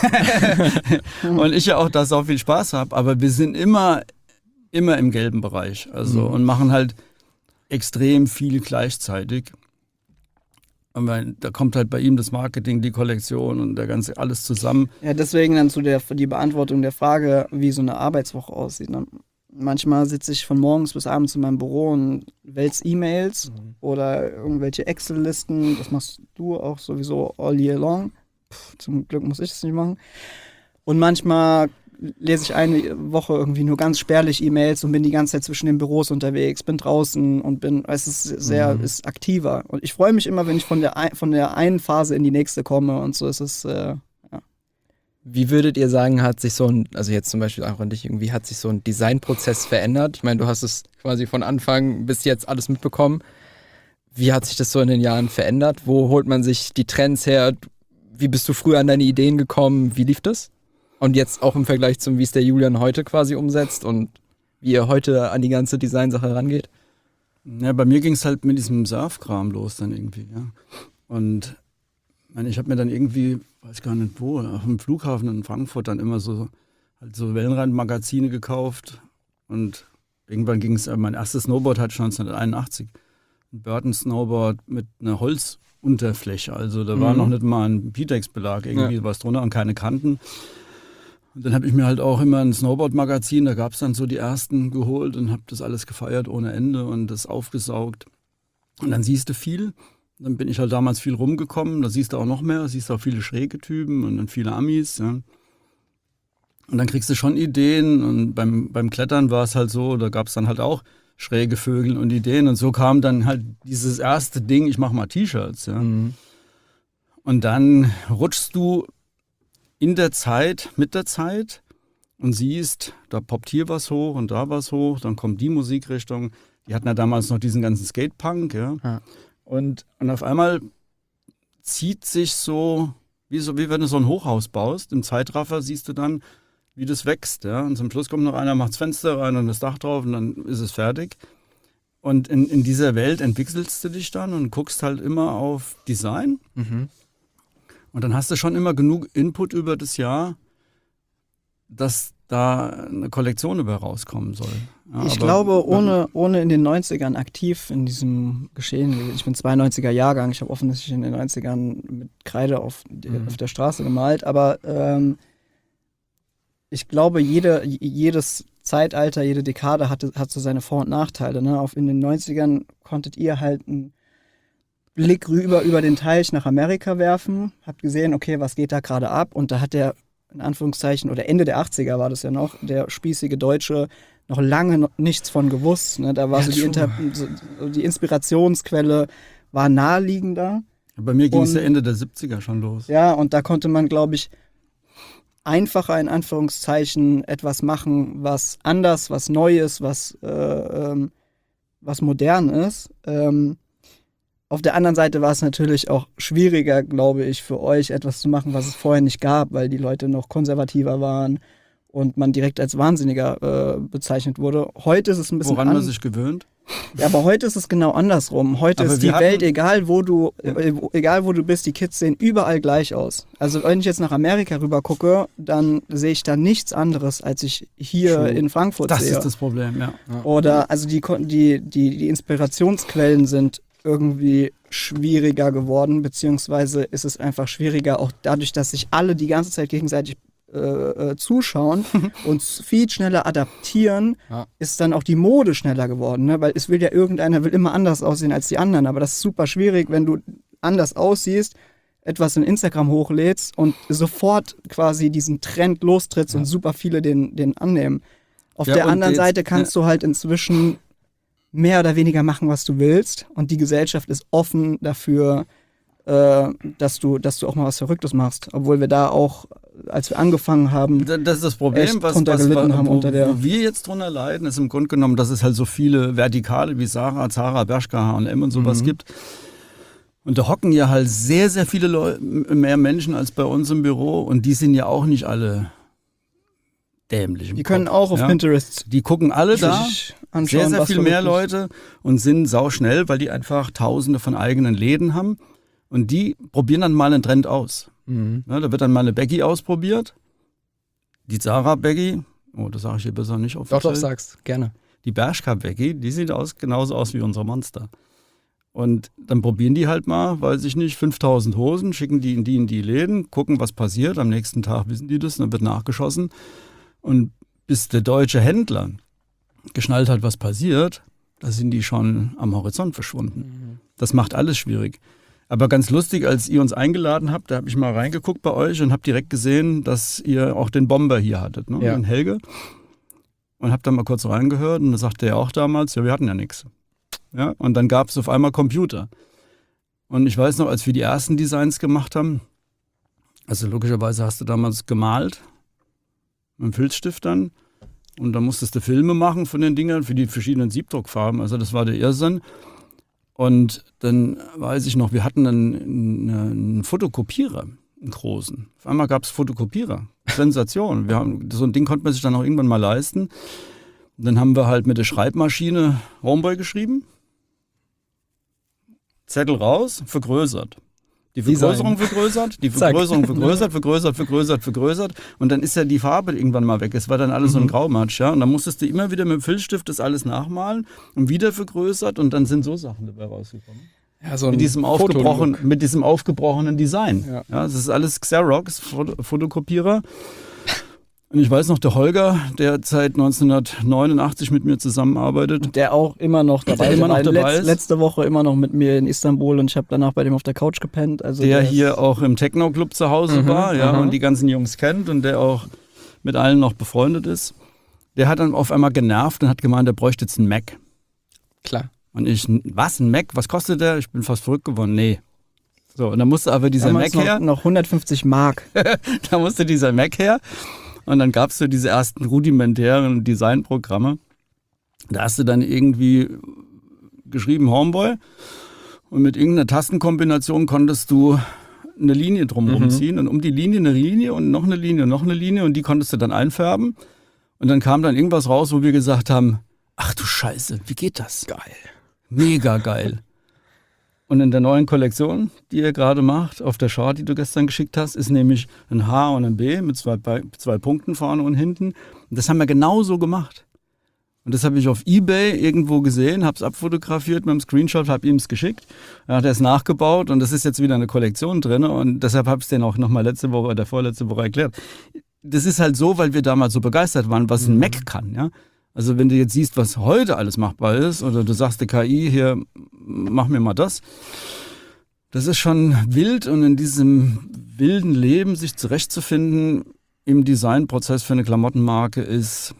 Und ich ja auch da so viel Spaß habe. Aber wir sind immer im gelben Bereich. Also und machen halt extrem viel gleichzeitig. Und da kommt halt bei ihm das Marketing, die Kollektion und der ganze alles zusammen. Ja, deswegen dann die Beantwortung der Frage, wie so eine Arbeitswoche aussieht. Ne? Manchmal sitze ich von morgens bis abends in meinem Büro und wälze E-Mails oder irgendwelche Excel-Listen. Das machst du auch sowieso all year long. Zum Glück muss ich das nicht machen. Und manchmal lese ich eine Woche irgendwie nur ganz spärlich E-Mails und bin die ganze Zeit zwischen den Büros unterwegs, bin draußen und es ist ist aktiver. Und ich freue mich immer, wenn ich von der einen Phase in die nächste komme und so ist es, Wie würdet ihr sagen, hat sich also jetzt zum Beispiel auch an dich, irgendwie hat sich so ein Designprozess verändert? Ich meine, du hast es quasi von Anfang bis jetzt alles mitbekommen. Wie hat sich das so in den Jahren verändert? Wo holt man sich die Trends her? Wie bist du früher an deine Ideen gekommen? Wie lief das? Und jetzt auch im Vergleich zum, wie es der Julian heute quasi umsetzt und wie er heute an die ganze Designsache rangeht? Ja, bei mir ging es halt mit diesem Surfkram los dann irgendwie, ja. Und ich habe mir dann irgendwie, weiß gar nicht wo, auf dem Flughafen in Frankfurt dann immer so Wellenrad-Magazine gekauft. Und irgendwann ging es, mein erstes Snowboard hatte ich 1981. Ein Burton Snowboard mit einer Holzunterfläche. Also da war noch nicht mal ein Pitex-Belag, irgendwie was drunter und keine Kanten. Und dann habe ich mir halt auch immer ein Snowboard-Magazin, da gab es dann so die ersten geholt und habe das alles gefeiert ohne Ende und das aufgesaugt. Und dann siehst du viel. Dann bin ich halt damals viel rumgekommen, da siehst du auch noch mehr, siehst auch viele schräge Typen und dann viele Amis. Ja. Und dann kriegst du schon Ideen und beim Klettern war es halt so, da gab es dann halt auch schräge Vögel und Ideen und so kam dann halt dieses erste Ding, ich mache mal T-Shirts. Ja. Mhm. Und dann rutschst du mit der Zeit und siehst, da poppt hier was hoch und da was hoch, dann kommt die Musikrichtung. Die hatten ja damals noch diesen ganzen Skatepunk, ja. Und auf einmal zieht sich so, wie wenn du so ein Hochhaus baust, im Zeitraffer siehst du dann, wie das wächst, ja. Und zum Schluss kommt noch einer, macht das Fenster rein und das Dach drauf und dann ist es fertig. Und in dieser Welt entwickelst du dich dann und guckst halt immer auf Design. Mhm. Und dann hast du schon immer genug Input über das Jahr, dass da eine Kollektion über rauskommen soll. Ja, Ich glaube, ohne in den 90ern aktiv in diesem Geschehen, ich bin 92er Jahrgang, ich habe offensichtlich in den 90ern mit Kreide auf der Straße gemalt, aber ich glaube, jedes Zeitalter, jede Dekade hat so seine Vor- und Nachteile. Ne? In den 90ern konntet ihr halt einen Blick über den Teich nach Amerika werfen, habt gesehen, okay, was geht da gerade ab? Und da hat der, in Anführungszeichen, oder Ende der 80er war das ja noch, der spießige Deutsche noch lange nichts von gewusst. Ne? Da war so die Inspirationsquelle war naheliegender. Bei mir ging es ja Ende der 70er schon los. Ja, und da konnte man, glaube ich, einfacher in Anführungszeichen etwas machen, was anders, was Neues, was modern ist. Auf der anderen Seite war es natürlich auch schwieriger, glaube ich, für euch etwas zu machen, was es vorher nicht gab, weil die Leute noch konservativer waren und man direkt als Wahnsinniger bezeichnet wurde. Heute ist es ein bisschen woran man sich gewöhnt? Ja, aber heute ist es genau andersrum. Heute Aber ist die Welt, egal wo du bist, die Kids sehen überall gleich aus. Also wenn ich jetzt nach Amerika rüber gucke, dann sehe ich da nichts anderes, als ich hier in Frankfurt sehe. Das ist das Problem, ja. Oder also die Inspirationsquellen sind irgendwie schwieriger geworden, beziehungsweise ist es einfach schwieriger, auch dadurch, dass sich alle die ganze Zeit gegenseitig zuschauen und viel schneller adaptieren, ist dann auch die Mode schneller geworden, ne? Weil irgendeiner will immer anders aussehen als die anderen, aber das ist super schwierig, wenn du anders aussiehst, etwas in Instagram hochlädst und sofort quasi diesen Trend lostrittst und super viele den annehmen. Auf der anderen Seite kannst du halt inzwischen mehr oder weniger machen, was du willst, und die Gesellschaft ist offen dafür, dass du auch mal was Verrücktes machst, obwohl wir da auch, als wir angefangen haben, das ist das Problem, wo wir jetzt drunter leiden, ist im Grunde genommen, dass es halt so viele Vertikale wie Sarah, Zara, Bershka, H&M und sowas gibt. Und da hocken ja halt sehr, sehr viele mehr Menschen als bei uns im Büro, und die sind ja auch nicht alle dämlich. Die können auch auf Pinterest. Die gucken alle da, anschauen, sehr, sehr viel mehr Leute, und sind sauschnell, weil die einfach Tausende von eigenen Läden haben. Und die probieren dann mal einen Trend aus. Ja, da wird dann mal eine Baggy ausprobiert. Die Zara Baggy, das sage ich hier besser nicht offiziell. Doch, sag's, gerne. Die Bershka Baggy, die sieht genauso aus wie unsere Monster. Und dann probieren die halt mal, weiß ich nicht, 5000 Hosen, schicken die in die Läden, gucken, was passiert. Am nächsten Tag wissen die das, dann wird nachgeschossen. Und bis der deutsche Händler geschnallt hat, was passiert, da sind die schon am Horizont verschwunden. Das macht alles schwierig. Aber ganz lustig, als ihr uns eingeladen habt, da habe ich mal reingeguckt bei euch und habe direkt gesehen, dass ihr auch den Bomber hier hattet, ne? Den Helge. Und habe da mal kurz reingehört, und da sagte er auch damals, ja, wir hatten ja nichts. Ja, und dann gab es auf einmal Computer. Und ich weiß noch, als wir die ersten Designs gemacht haben, also logischerweise hast du damals gemalt mit einem Filzstift dann, und dann musstest du Filme machen von den Dingern für die verschiedenen Siebdruckfarben. Also das war der Irrsinn. Und dann weiß ich noch, wir hatten einen Fotokopierer, einen großen. Auf einmal gab es Fotokopierer. Sensation. So ein Ding konnte man sich dann auch irgendwann mal leisten. Und dann haben wir halt mit der Schreibmaschine Homeboy geschrieben. Zettel raus, vergrößert. Die Vergrößerung vergrößert, die Vergrößerung vergrößert. Und dann ist ja die Farbe irgendwann mal weg. Es war dann alles so ein Graumatsch. Ja? Und dann musstest du immer wieder mit dem Filzstift das alles nachmalen und wieder vergrößert. Und dann sind so Sachen dabei rausgekommen. Ja, so mit diesem aufgebrochenen Design. Ja, das ist alles Xerox, Fotokopierer. Und ich weiß noch, der Holger, der seit 1989 mit mir zusammenarbeitet, Der auch immer noch dabei Der immer noch war. dabei ist. Letzte Woche immer noch mit mir in Istanbul und ich habe danach bei dem auf der Couch gepennt. Also der ist- hier auch im Techno-Club zu Hause war, ja, und die ganzen Jungs kennt und der auch mit allen noch befreundet ist. Der hat dann auf einmal genervt und hat gemeint, er bräuchte jetzt einen Mac. Klar. Und ich, was, ein Mac? Was kostet der? Ich bin fast verrückt geworden. Nee. So, und dann musste aber dieser damals Mac her. noch 150 Mark. Da musste dieser Mac her. Und dann gab es so diese ersten rudimentären Designprogramme. Da hast du dann irgendwie geschrieben Homeboy und mit irgendeiner Tastenkombination konntest du eine Linie drumherum ziehen und um die Linie eine Linie und noch eine Linie und noch eine Linie und die konntest du dann einfärben. Und dann kam dann irgendwas raus, wo wir gesagt haben, ach du Scheiße, wie geht das? Geil. Mega geil. Und in der neuen Kollektion, die ihr gerade macht, auf der Chart, die du gestern geschickt hast, ist nämlich ein H und ein B mit zwei Punkten vorne und hinten. Und das haben wir genau so gemacht. Und das habe ich auf eBay irgendwo gesehen, habe es abfotografiert mit dem Screenshot, habe ihm es geschickt. Dann hat er es nachgebaut und das ist jetzt wieder eine Kollektion drin. Und deshalb habe ich es denen auch nochmal letzte Woche oder vorletzte Woche erklärt. Das ist halt so, weil wir damals so begeistert waren, was ein Mac kann. Ja? Also wenn du jetzt siehst, was heute alles machbar ist, oder du sagst der KI hier, mach mir mal das. Das ist schon wild und in diesem wilden Leben sich zurechtzufinden im Designprozess für eine Klamottenmarke ist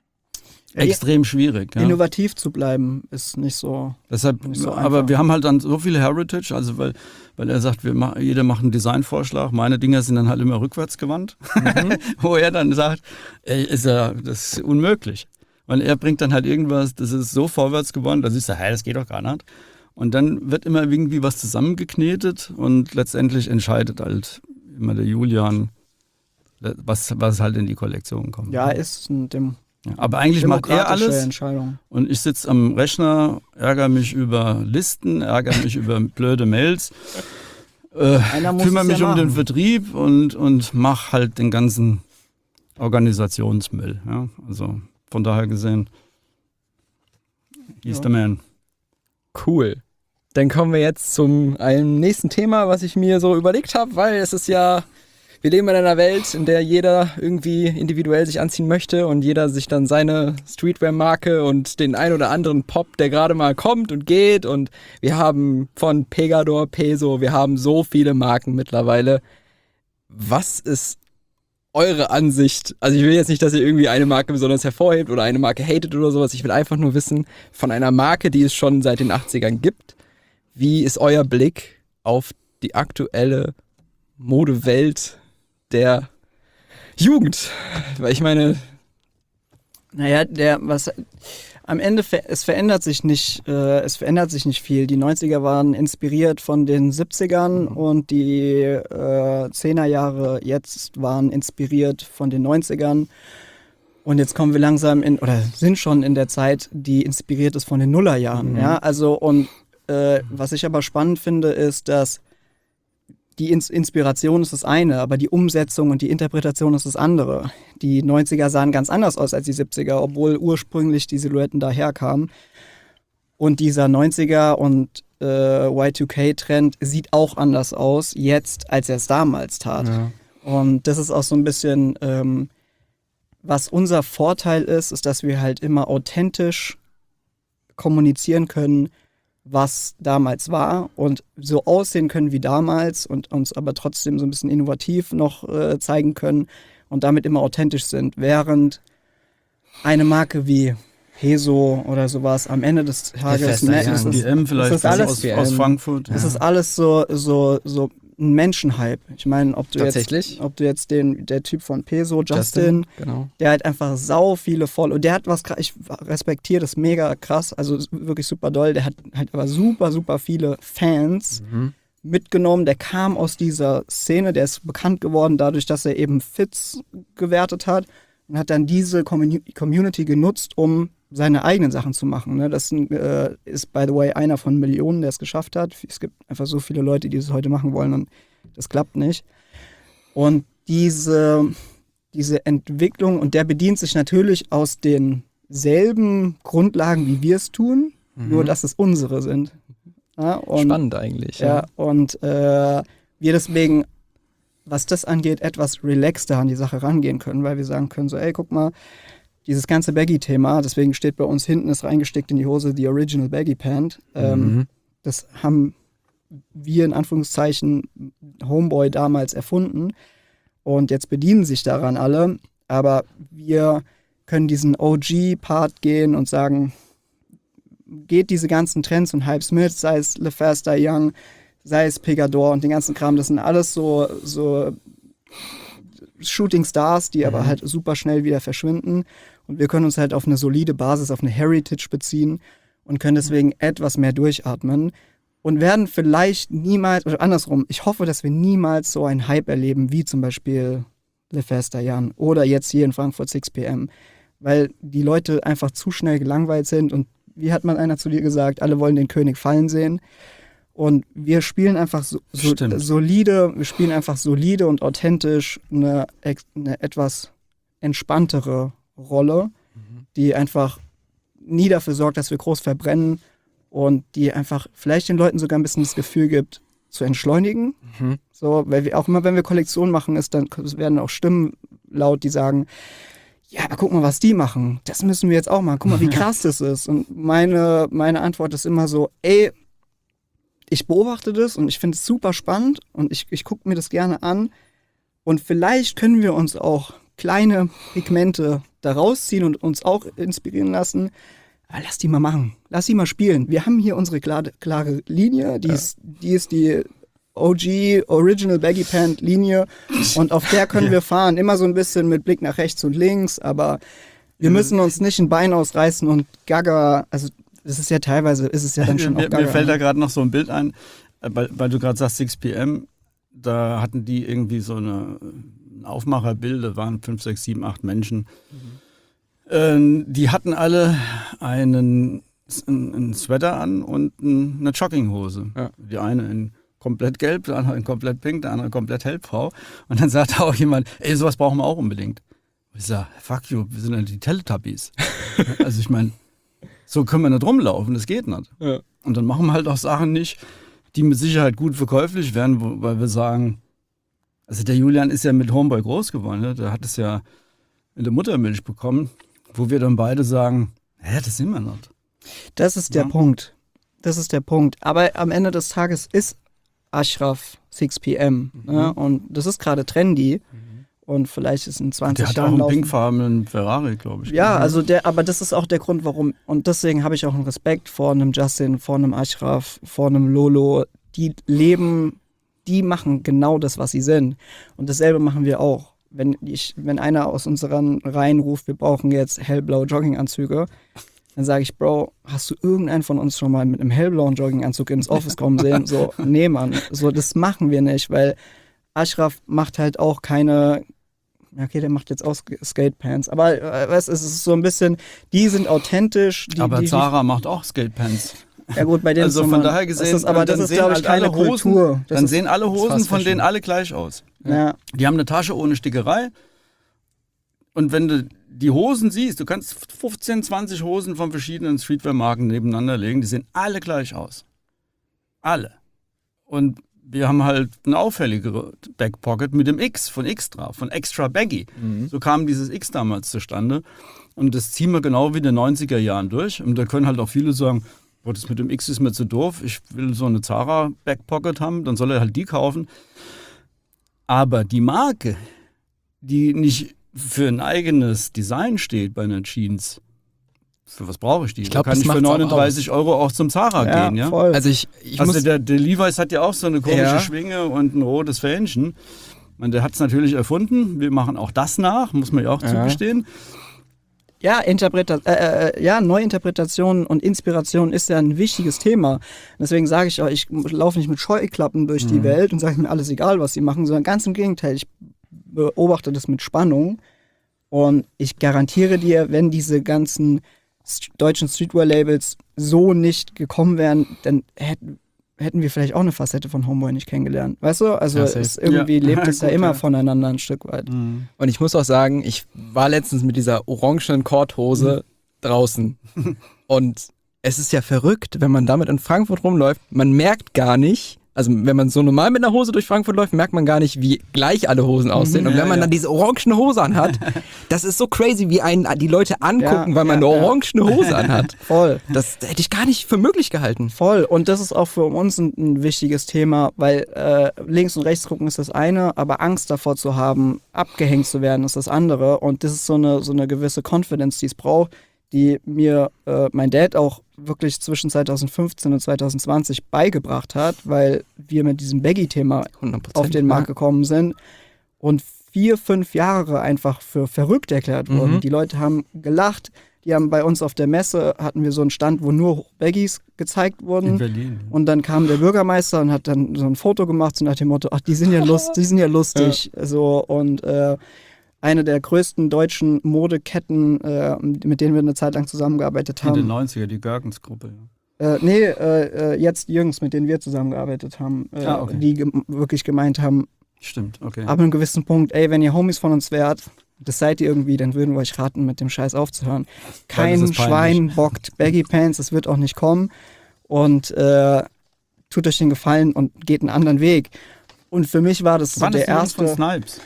extrem schwierig. Ja. Innovativ zu bleiben ist nicht so. Deshalb, nicht so aber einfach. wir haben halt dann so viel Heritage, also weil er sagt, jeder macht einen Designvorschlag. Meine Dinger sind dann halt immer rückwärts gewandt, wo er dann sagt, ey, das ist unmöglich. Weil er bringt dann halt irgendwas, das ist so vorwärts gewandt, da siehst du, hey, das geht doch gar nicht. Und dann wird immer irgendwie was zusammengeknetet und letztendlich entscheidet halt immer der Julian, was halt in die Kollektion kommt. Ja, ist ein Ja, aber eigentlich macht er demokratische alles Entscheidung. und ich sitze am Rechner, ärgere mich über Listen, ärgere mich über blöde Mails, Einer muss kümmere es mich ja um den machen. Vertrieb und mache halt den ganzen Organisationsmüll. Ja? Also von daher gesehen, he's Ja. the man. Cool. Dann kommen wir jetzt zum einem nächsten Thema, was ich mir so überlegt habe, weil es ist ja, wir leben in einer Welt, in der jeder irgendwie individuell sich anziehen möchte und jeder sich dann seine Streetwear-Marke und den ein oder anderen Pop, der gerade mal kommt und geht, und wir haben von Pegador, Peso, wir haben so viele Marken mittlerweile. Was ist eure Ansicht? Also ich will jetzt nicht, dass ihr irgendwie eine Marke besonders hervorhebt oder eine Marke hatet oder sowas. Ich will einfach nur wissen, von einer Marke, die es schon seit den 80ern gibt, wie ist euer Blick auf die aktuelle Modewelt der Jugend? Weil ich meine, Naja, am Ende, es verändert sich nicht viel. Die 90er waren inspiriert von den 70ern und die 10er Jahre jetzt waren inspiriert von den 90ern. Und jetzt kommen wir langsam sind schon in der Zeit, die inspiriert ist von den Nullerjahren. Ja, also was ich aber spannend finde, ist, dass die Inspiration ist das eine, aber die Umsetzung und die Interpretation ist das andere. Die 90er sahen ganz anders aus als die 70er, obwohl ursprünglich die Silhouetten daherkamen. Und dieser 90er und Y2K-Trend sieht auch anders aus jetzt, als er es damals tat. ja. Und das ist auch so ein bisschen, was unser Vorteil ist, dass wir halt immer authentisch kommunizieren können, was damals war und so aussehen können wie damals und uns aber trotzdem so ein bisschen innovativ noch zeigen können und damit immer authentisch sind, während eine Marke wie Peso oder sowas am Ende des Tages Hefester, ja. ist es- DM vielleicht ist alles- aus Frankfurt. es ist alles so ein Menschenhype. Ich meine, ob du Tatsächlich? jetzt der Typ von Peso, Justin, Genau. der hat einfach sau viele und der hat ich respektiere das mega krass, also ist wirklich super doll, der hat halt aber super, super viele Fans mitgenommen, der kam aus dieser Szene, der ist bekannt geworden dadurch, dass er eben Fits gewertet hat und hat dann diese Community genutzt, um seine eigenen Sachen zu machen. Ne? Das ist, by the way, einer von Millionen, der es geschafft hat. Es gibt einfach so viele Leute, die es heute machen wollen und das klappt nicht. Und diese Entwicklung, und der bedient sich natürlich aus denselben Grundlagen, wie wir es tun, nur dass es unsere sind. Ja, und, Spannend eigentlich. ja, und wir deswegen was das angeht, etwas relaxter an die Sache rangehen können, weil wir sagen können, so, ey, guck mal, dieses ganze Baggy-Thema, deswegen steht bei uns hinten, ist reingesteckt in die Hose, die Original Baggy Pant. Das haben wir in Anführungszeichen Homeboy damals erfunden und jetzt bedienen sich daran alle, aber wir können diesen OG-Part gehen und sagen, geht diese ganzen Trends und Hypes mit, sei es LeFaster Young, sei es Pegador und den ganzen Kram, das sind alles so Shooting Stars, die aber halt super schnell wieder verschwinden und wir können uns halt auf eine solide Basis, auf eine Heritage beziehen und können deswegen etwas mehr durchatmen und werden vielleicht niemals, oder andersrum, ich hoffe, dass wir niemals so einen Hype erleben, wie zum Beispiel LeFaster Young oder jetzt hier in Frankfurt 6pm, weil die Leute einfach zu schnell gelangweilt sind und wie hat mal einer zu dir gesagt, alle wollen den König fallen sehen. Und wir spielen einfach solide und authentisch eine etwas entspanntere Rolle, die einfach nie dafür sorgt, dass wir groß verbrennen und die einfach vielleicht den Leuten sogar ein bisschen das Gefühl gibt, zu entschleunigen. So, weil wir auch immer, wenn wir Kollektionen machen, dann werden auch Stimmen laut, die sagen, ja, aber guck mal, was die machen. Das müssen wir jetzt auch machen. Guck mal, wie krass das ist. Und meine Antwort ist immer so, ey, ich beobachte das und ich finde es super spannend und ich gucke mir das gerne an und vielleicht können wir uns auch kleine Pigmente da rausziehen und uns auch inspirieren lassen. Aber lass die mal machen, lass die mal spielen. Wir haben hier unsere klare Linie, die ist die OG, Original Baggy Pant Linie und auf der können wir fahren, immer so ein bisschen mit Blick nach rechts und links, aber wir müssen uns nicht ein Bein ausreißen und Gaga, also das ist ja teilweise, ist es ja dann schon auch Gaga. Mir fällt da gerade noch so ein Bild ein, weil du gerade sagst 6pm, da hatten die irgendwie so ein Aufmacherbild, da waren 5, 6, 7, 8 Menschen. Die hatten alle einen Sweater an und eine Jogginghose. Ja. Die eine in komplett gelb, der andere in komplett pink, der andere komplett hellblau. Und dann sagte auch jemand, ey, sowas brauchen wir auch unbedingt. Und ich sage, fuck you, wir sind ja die Teletubbies. Also ich meine, so können wir nicht rumlaufen, das geht nicht. Ja. Und dann machen wir halt auch Sachen nicht, die mit Sicherheit gut verkäuflich werden, weil wir sagen, also der Julian ist ja mit Homeboy groß geworden, ne? Der hat es ja in der Muttermilch bekommen, wo wir dann beide sagen, das sind wir nicht. Das ist der Punkt. Das ist der Punkt. Aber am Ende des Tages ist Ashraf 6pm. Ne? Und das ist gerade trendy. Und vielleicht ist in 20 Jahren. Der hat auch einen pinkfarbenen Ferrari, glaube ich. Ja, also aber das ist auch der Grund, warum. Und deswegen habe ich auch einen Respekt vor einem Justin, vor einem Ashraf, vor einem Lolo. Die machen genau das, was sie sind. Und dasselbe machen wir auch. Wenn einer aus unseren Reihen ruft, wir brauchen jetzt hellblaue Jogginganzüge, dann sage ich, Bro, hast du irgendeinen von uns schon mal mit einem hellblauen Jogginganzug ins Office kommen sehen? So, nee, Mann, so, das machen wir nicht, weil Ashraf macht halt auch keine, okay, der macht jetzt auch Skatepants, aber es ist so ein bisschen, die sind authentisch. Aber Zara macht auch Skatepants. Ja gut, bei denen also von daher gesehen, das ist glaube ich keine Kultur. Dann sehen alle Hosen von denen alle gleich aus. Ja. Die haben eine Tasche ohne Stickerei und wenn du die Hosen siehst, du kannst 15, 20 Hosen von verschiedenen Streetwear-Marken nebeneinander legen, die sehen alle gleich aus. Alle. Und wir haben halt eine auffälligere Backpocket mit dem X von Xtra, von Extra Baggy. So kam dieses X damals zustande und das ziehen wir genau wie in den 90er Jahren durch und da können halt auch viele sagen, boah, das mit dem X ist mir zu doof, ich will so eine Zara Backpocket haben, dann soll er halt die kaufen. Aber die Marke, die nicht für ein eigenes Design steht bei einer Jeans, für was brauche ich die? Ich glaub, da kann ich für 39 € auch zum Zara gehen. Ja? Voll. Also ich muss der Levi's hat ja auch so eine komische Schwinge und ein rotes Fähnchen. Der hat es natürlich erfunden. Wir machen auch das nach, muss man ja auch zugestehen. Ja, Neuinterpretation und Inspiration ist ja ein wichtiges Thema. Deswegen sage ich auch, ich laufe nicht mit Scheuklappen durch die Welt und sage mir alles egal, was sie machen, sondern ganz im Gegenteil, ich beobachte das mit Spannung und ich garantiere dir, wenn diese ganzen deutschen Streetwear-Labels so nicht gekommen wären, dann hätten wir vielleicht auch eine Facette von Homeboy nicht kennengelernt. Weißt du? Also lebt es ja immer voneinander ein Stück weit. Und ich muss auch sagen, ich war letztens mit dieser orangenen Korthose draußen. Und es ist ja verrückt, wenn man damit in Frankfurt rumläuft. Man merkt gar nicht, Also wenn man so normal mit einer Hose durch Frankfurt läuft, merkt man gar nicht, wie gleich alle Hosen aussehen. Und wenn man dann diese orangene Hose anhat, das ist so crazy, wie einen die Leute angucken, weil man eine orangene Hose anhat. Voll. Das hätte ich gar nicht für möglich gehalten. Voll. Und das ist auch für uns ein wichtiges Thema, weil links und rechts gucken ist das eine, aber Angst davor zu haben, abgehängt zu werden, ist das andere. Und das ist so eine gewisse Confidence, die es braucht, die mir mein Dad auch wirklich zwischen 2015 und 2020 beigebracht hat, weil wir mit diesem Baggy-Thema 100%, auf den Markt gekommen sind und 4-5 Jahre einfach für verrückt erklärt wurden. Die Leute haben gelacht, die haben bei uns auf der Messe, hatten wir so einen Stand, wo nur Baggies gezeigt wurden. In Berlin. Und dann kam der Bürgermeister und hat dann so ein Foto gemacht, so nach dem Motto, ach, die sind ja lustig. So, und eine der größten deutschen Modeketten, mit denen wir eine Zeit lang zusammengearbeitet haben. In den 90er, die Görgens-Gruppe. Jetzt Jungs, mit denen wir zusammengearbeitet haben, okay. die wirklich gemeint haben, Stimmt, okay. ab einem gewissen Punkt, ey, wenn ihr Homies von uns wärt, das seid ihr irgendwie, dann würden wir euch raten, mit dem Scheiß aufzuhören. Kein Schwein bockt Baggy Pants, es wird auch nicht kommen. Und tut euch den Gefallen und geht einen anderen Weg. Und für mich war das so der erste. Von Snipes?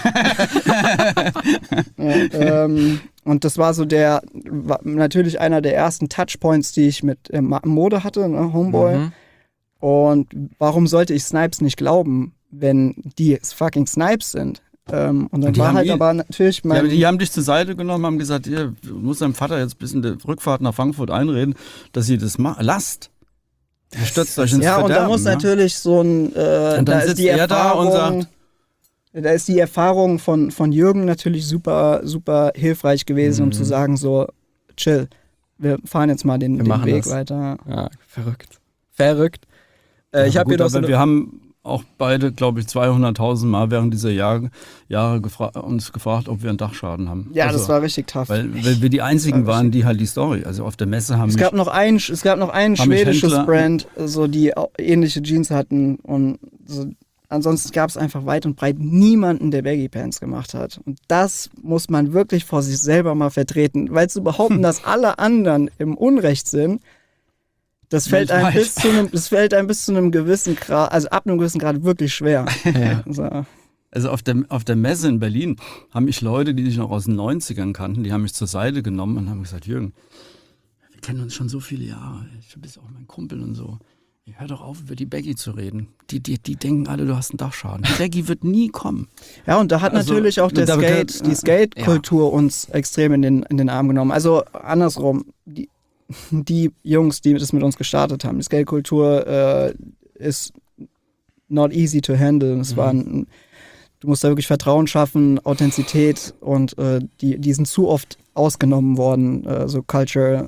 Und das war so natürlich einer der ersten Touchpoints, die ich mit Mode hatte, ne, Homeboy. Und warum sollte ich Snipes nicht glauben, wenn die fucking Snipes sind? Und dann war halt aber natürlich die haben dich zur Seite genommen, haben gesagt, ihr musst deinem Vater jetzt bis in die Rückfahrt nach Frankfurt einreden, dass ihr das lasst. Ihr stürzt euch ins Verderben. Und da muss natürlich so ein, da ist die Erfahrung, da ist die Erfahrung von Jürgen natürlich super, super hilfreich gewesen, um zu sagen so, chill, wir fahren jetzt mal den Weg weiter. Ja, verrückt. Ich habe wir haben auch beide, glaube ich, 200.000 Mal während dieser Jahre uns gefragt, ob wir einen Dachschaden haben. Ja, das war richtig tough. Weil wir die einzigen waren, die halt die Story, also auf der Messe haben es gab noch ein schwedisches Brand, so die ähnliche Jeans hatten und so. Ansonsten gab es einfach weit und breit niemanden, der Baggy Pants gemacht hat. Und das muss man wirklich vor sich selber mal vertreten, weil zu behaupten, dass alle anderen im Unrecht sind, das fällt einem bis zu einem gewissen Grad, also ab einem gewissen Grad wirklich schwer. Ja. So. Also auf der Messe in Berlin haben mich Leute, die sich noch aus den 90ern kannten, die haben mich zur Seite genommen und haben gesagt, Jürgen, wir kennen uns schon so viele Jahre, du bist auch mein Kumpel und so. Hör doch auf, über die Baggy zu reden. Die denken alle, du hast einen Dachschaden. Die Baggy wird nie kommen. Ja, und da hat natürlich auch die Skate-Kultur uns extrem in den Arm genommen. Also andersrum, die Jungs, die das mit uns gestartet haben, die Skate-Kultur ist not easy to handle. Es du musst da wirklich Vertrauen schaffen, Authentizität und die sind zu oft ausgenommen worden, so Culture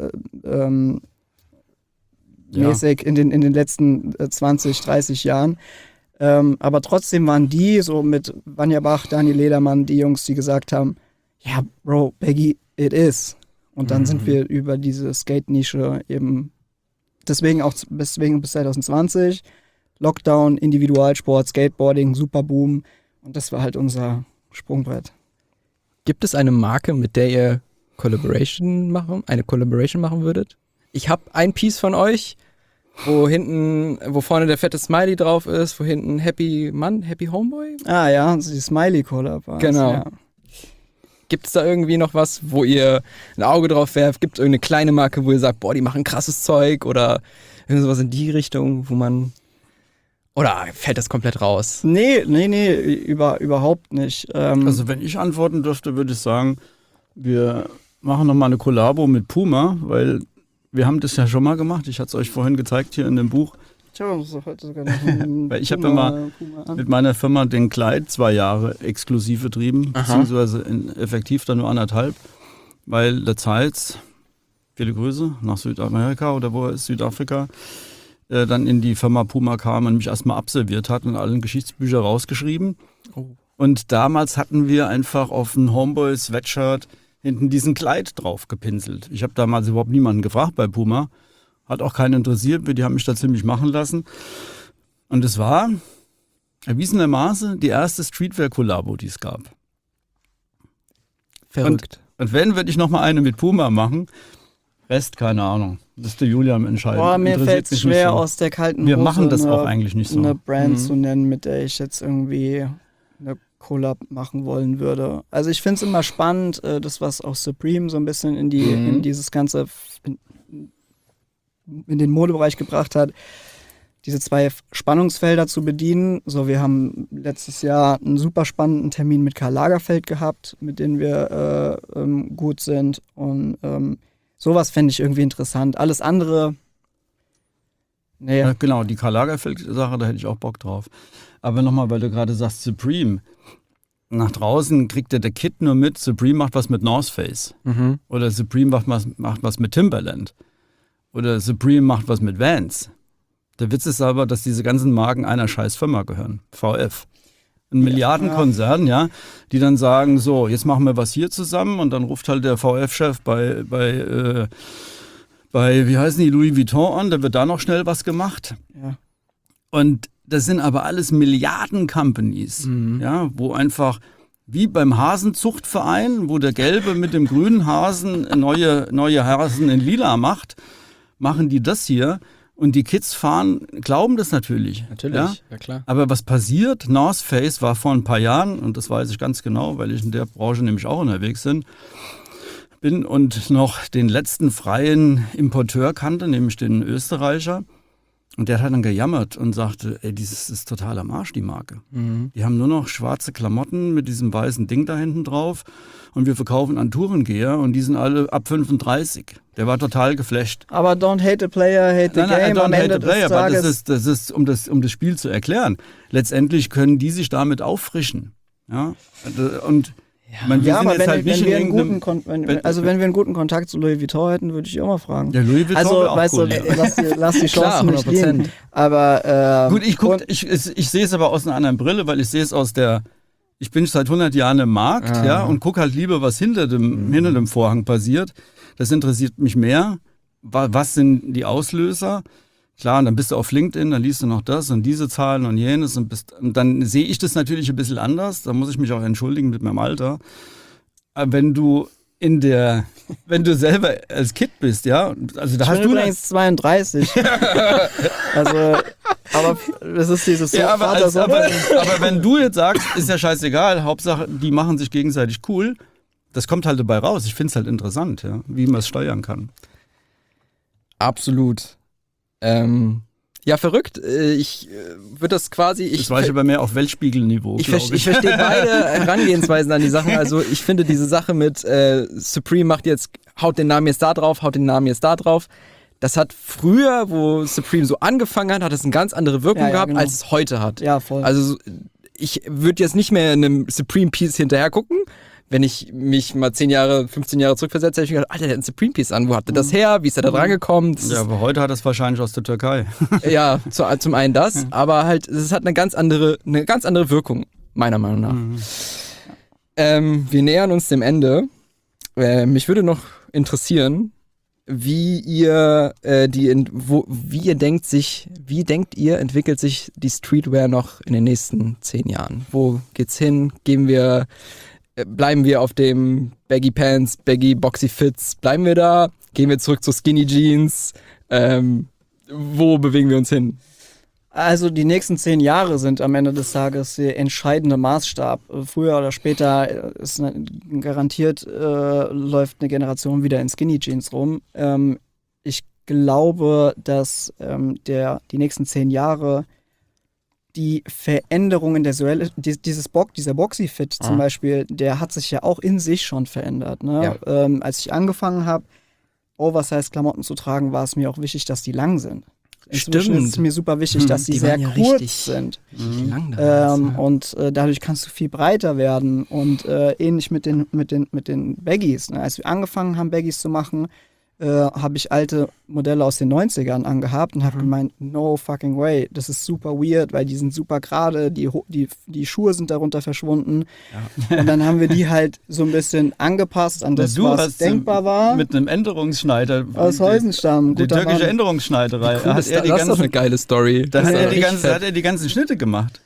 mäßig in den letzten 20, 30 Jahren. Aber trotzdem waren die so mit Vanja Bach, Daniel Ledermann, die Jungs, die gesagt haben, ja, Bro, Baggy, it is. Und dann sind wir über diese Skate-Nische eben, deswegen bis 2020, Lockdown, Individualsport, Skateboarding, Superboom. Und das war halt unser Sprungbrett. Gibt es eine Marke, mit der ihr eine Collaboration machen würdet? Ich habe ein Piece von euch, wo vorne der fette Smiley drauf ist, wo hinten Happy Homeboy? Ah ja, also die Smiley-Collab. Genau. Ja. Gibt es da irgendwie noch was, wo ihr ein Auge drauf werft? Gibt es irgendeine kleine Marke, wo ihr sagt, boah, die machen krasses Zeug oder irgendwas in die Richtung, wo man... Oder fällt das komplett raus? Nee, überhaupt nicht. Also wenn ich antworten dürfte, würde ich sagen, wir machen nochmal eine Kollabo mit Puma, weil wir haben das ja schon mal gemacht. Ich hatte es euch vorhin gezeigt hier in dem Buch. Heute sogar noch weil ich habe immer mit meiner Firma den Kleid 2 Jahre exklusiv betrieben, beziehungsweise effektiv dann nur 1,5, weil der Zeitz, viele Grüße nach Südamerika oder wo ist Südafrika, dann in die Firma Puma kam und mich erstmal abserviert hat und allen Geschichtsbücher rausgeschrieben. Oh. Und damals hatten wir einfach auf ein Homeboy-Sweatshirt hinten diesen Kleid drauf gepinselt. Ich habe damals überhaupt niemanden gefragt bei Puma. Hat auch keinen interessiert, die haben mich da ziemlich machen lassen. Und es war erwiesenermaßen die erste Streetwear-Kollabo, die es gab. Verrückt. Und wenn, würde ich nochmal eine mit Puma machen. Rest, keine Ahnung. Das ist der Julian entscheiden. Boah, mir Interessiert fällt es mich nicht schwer so. aus der kalten Wir Hose machen das eine, auch eigentlich nicht so. eine Brand zu nennen, mit der ich jetzt irgendwie eine Collab machen wollen würde. Also ich finde es immer spannend, das was auch Supreme so ein bisschen in dieses ganze in den Modebereich gebracht hat, diese 2 Spannungsfelder zu bedienen. So, wir haben letztes Jahr einen super spannenden Termin mit Karl Lagerfeld gehabt, mit denen wir gut sind, und sowas fände ich irgendwie interessant. Alles andere, nee. Ja, genau, die Karl Lagerfeld-Sache, da hätte ich auch Bock drauf. Aber nochmal, weil du gerade sagst, Supreme. Nach draußen kriegt der Kid nur mit, Supreme macht was mit North Face. Oder Supreme macht was mit Timberland. Oder Supreme macht was mit Vans. Der Witz ist aber, dass diese ganzen Marken einer scheiß Firma gehören. VF. Ein Milliardenkonzern, ja, die dann sagen, so, jetzt machen wir was hier zusammen, und dann ruft halt der VF-Chef bei wie heißen die, Louis Vuitton an, da wird da noch schnell was gemacht. Ja. Und das sind aber alles Milliarden-Companies, ja, wo einfach, wie beim Hasenzuchtverein, wo der Gelbe mit dem grünen Hasen neue Hasen in Lila macht, machen die das hier. Und die Kids glauben das natürlich. Natürlich, ja klar. Aber was passiert? North Face war vor ein paar Jahren, und das weiß ich ganz genau, weil ich in der Branche nämlich auch unterwegs bin und noch den letzten freien Importeur kannte, nämlich den Österreicher. Und der hat dann gejammert und sagte, ey, dieses ist total am Arsch, die Marke. Die haben nur noch schwarze Klamotten mit diesem weißen Ding da hinten drauf, und wir verkaufen an Tourengeher, und die sind alle ab 35. Der war total geflasht. Aber don't hate the player, hate the game. Don't am hate Ende the player, des aber Tages. das ist um das Spiel zu erklären. Letztendlich können die sich damit auffrischen. Ja? Und wir Ja, sind aber jetzt halt nicht in irgendeinem... wenn wir einen guten Kontakt zu Louis Vuitton hätten, würde ich auch mal fragen. Ja, Louis Vuitton Also, wäre auch weißt cool, du, ja. lass die Klar, Chancen nicht 100%. liegen. Aber Gut, ich sehe es aber aus einer anderen Brille, weil ich sehe es ich bin seit 100 Jahren im Markt, ja, und gucke halt lieber, was hinter dem Vorhang passiert. Das interessiert mich mehr. Was sind die Auslöser? Klar, und dann bist du auf LinkedIn, dann liest du noch das und diese Zahlen und jenes, und dann sehe ich das natürlich ein bisschen anders. Da muss ich mich auch entschuldigen mit meinem Alter. Aber wenn du selber als Kind bist, ja, also da ich hast bin du übrigens 32. Also, aber das ist dieses Ja, aber Vater-Sohn. wenn du jetzt sagst, ist ja scheißegal, Hauptsache, die machen sich gegenseitig cool, das kommt halt dabei raus. Ich finde es halt interessant, ja, wie man es steuern kann. Absolut. Ja, verrückt. Ich würde das quasi... Das war ich aber mehr auf Weltspiegelniveau, Ich glaube ich. verstehe beide Herangehensweisen an die Sachen. Also ich finde diese Sache mit Supreme haut den Namen jetzt da drauf, haut den Namen jetzt da drauf. Das hat früher, wo Supreme so angefangen hat es eine ganz andere Wirkung Ja, gehabt, genau. als es heute hat. Ja, voll. Also ich würde jetzt nicht mehr einem Supreme-Piece hinterher gucken. Wenn ich mich mal 10 Jahre, 15 Jahre zurückversetze, hätte ich gedacht, Alter, der hat ein Supreme-Piece an. Wo hat der das her? Wie ist er da dran gekommen? Ja, aber heute hat er es wahrscheinlich aus der Türkei. Ja, zum einen das, aber halt, es hat eine ganz andere Wirkung, meiner Meinung nach. Wir nähern uns dem Ende. Mich würde noch interessieren, wie denkt ihr, entwickelt sich die Streetwear noch in den nächsten 10 Jahren? Wo geht's hin? Bleiben wir auf dem Baggy Pants, Baggy Boxy Fits? Bleiben wir da? Gehen wir zurück zu Skinny Jeans? Wo bewegen wir uns hin? Also die nächsten 10 Jahre sind am Ende des Tages der entscheidende Maßstab. Früher oder später ist garantiert läuft eine Generation wieder in Skinny Jeans rum. Ich glaube, dass die nächsten 10 Jahre die Veränderungen der Säule, dieser Boxy-Fit zum Beispiel, der hat sich ja auch in sich schon verändert. Ne? Ja. Als ich angefangen habe, Oversize-Klamotten zu tragen, war es mir auch wichtig, dass die lang sind. Inzwischen ist es mir super wichtig, dass die sehr waren ja kurz richtig sind. Lang damals, Und dadurch kannst du viel breiter werden. Und ähnlich mit den Baggies. Ne? Als wir angefangen haben, Baggies zu machen, habe ich alte Modelle aus den 90ern angehabt und habe gemeint, no fucking way, das ist super weird, weil die sind super gerade, die Schuhe sind darunter verschwunden. Ja. Und dann haben wir die halt so ein bisschen angepasst an das, was denkbar war. Mit einem Änderungsschneider. Aus Heusenstamm. Die türkische Änderungsschneiderei. das ist doch eine geile Story. Hat er die ganzen Schnitte gemacht.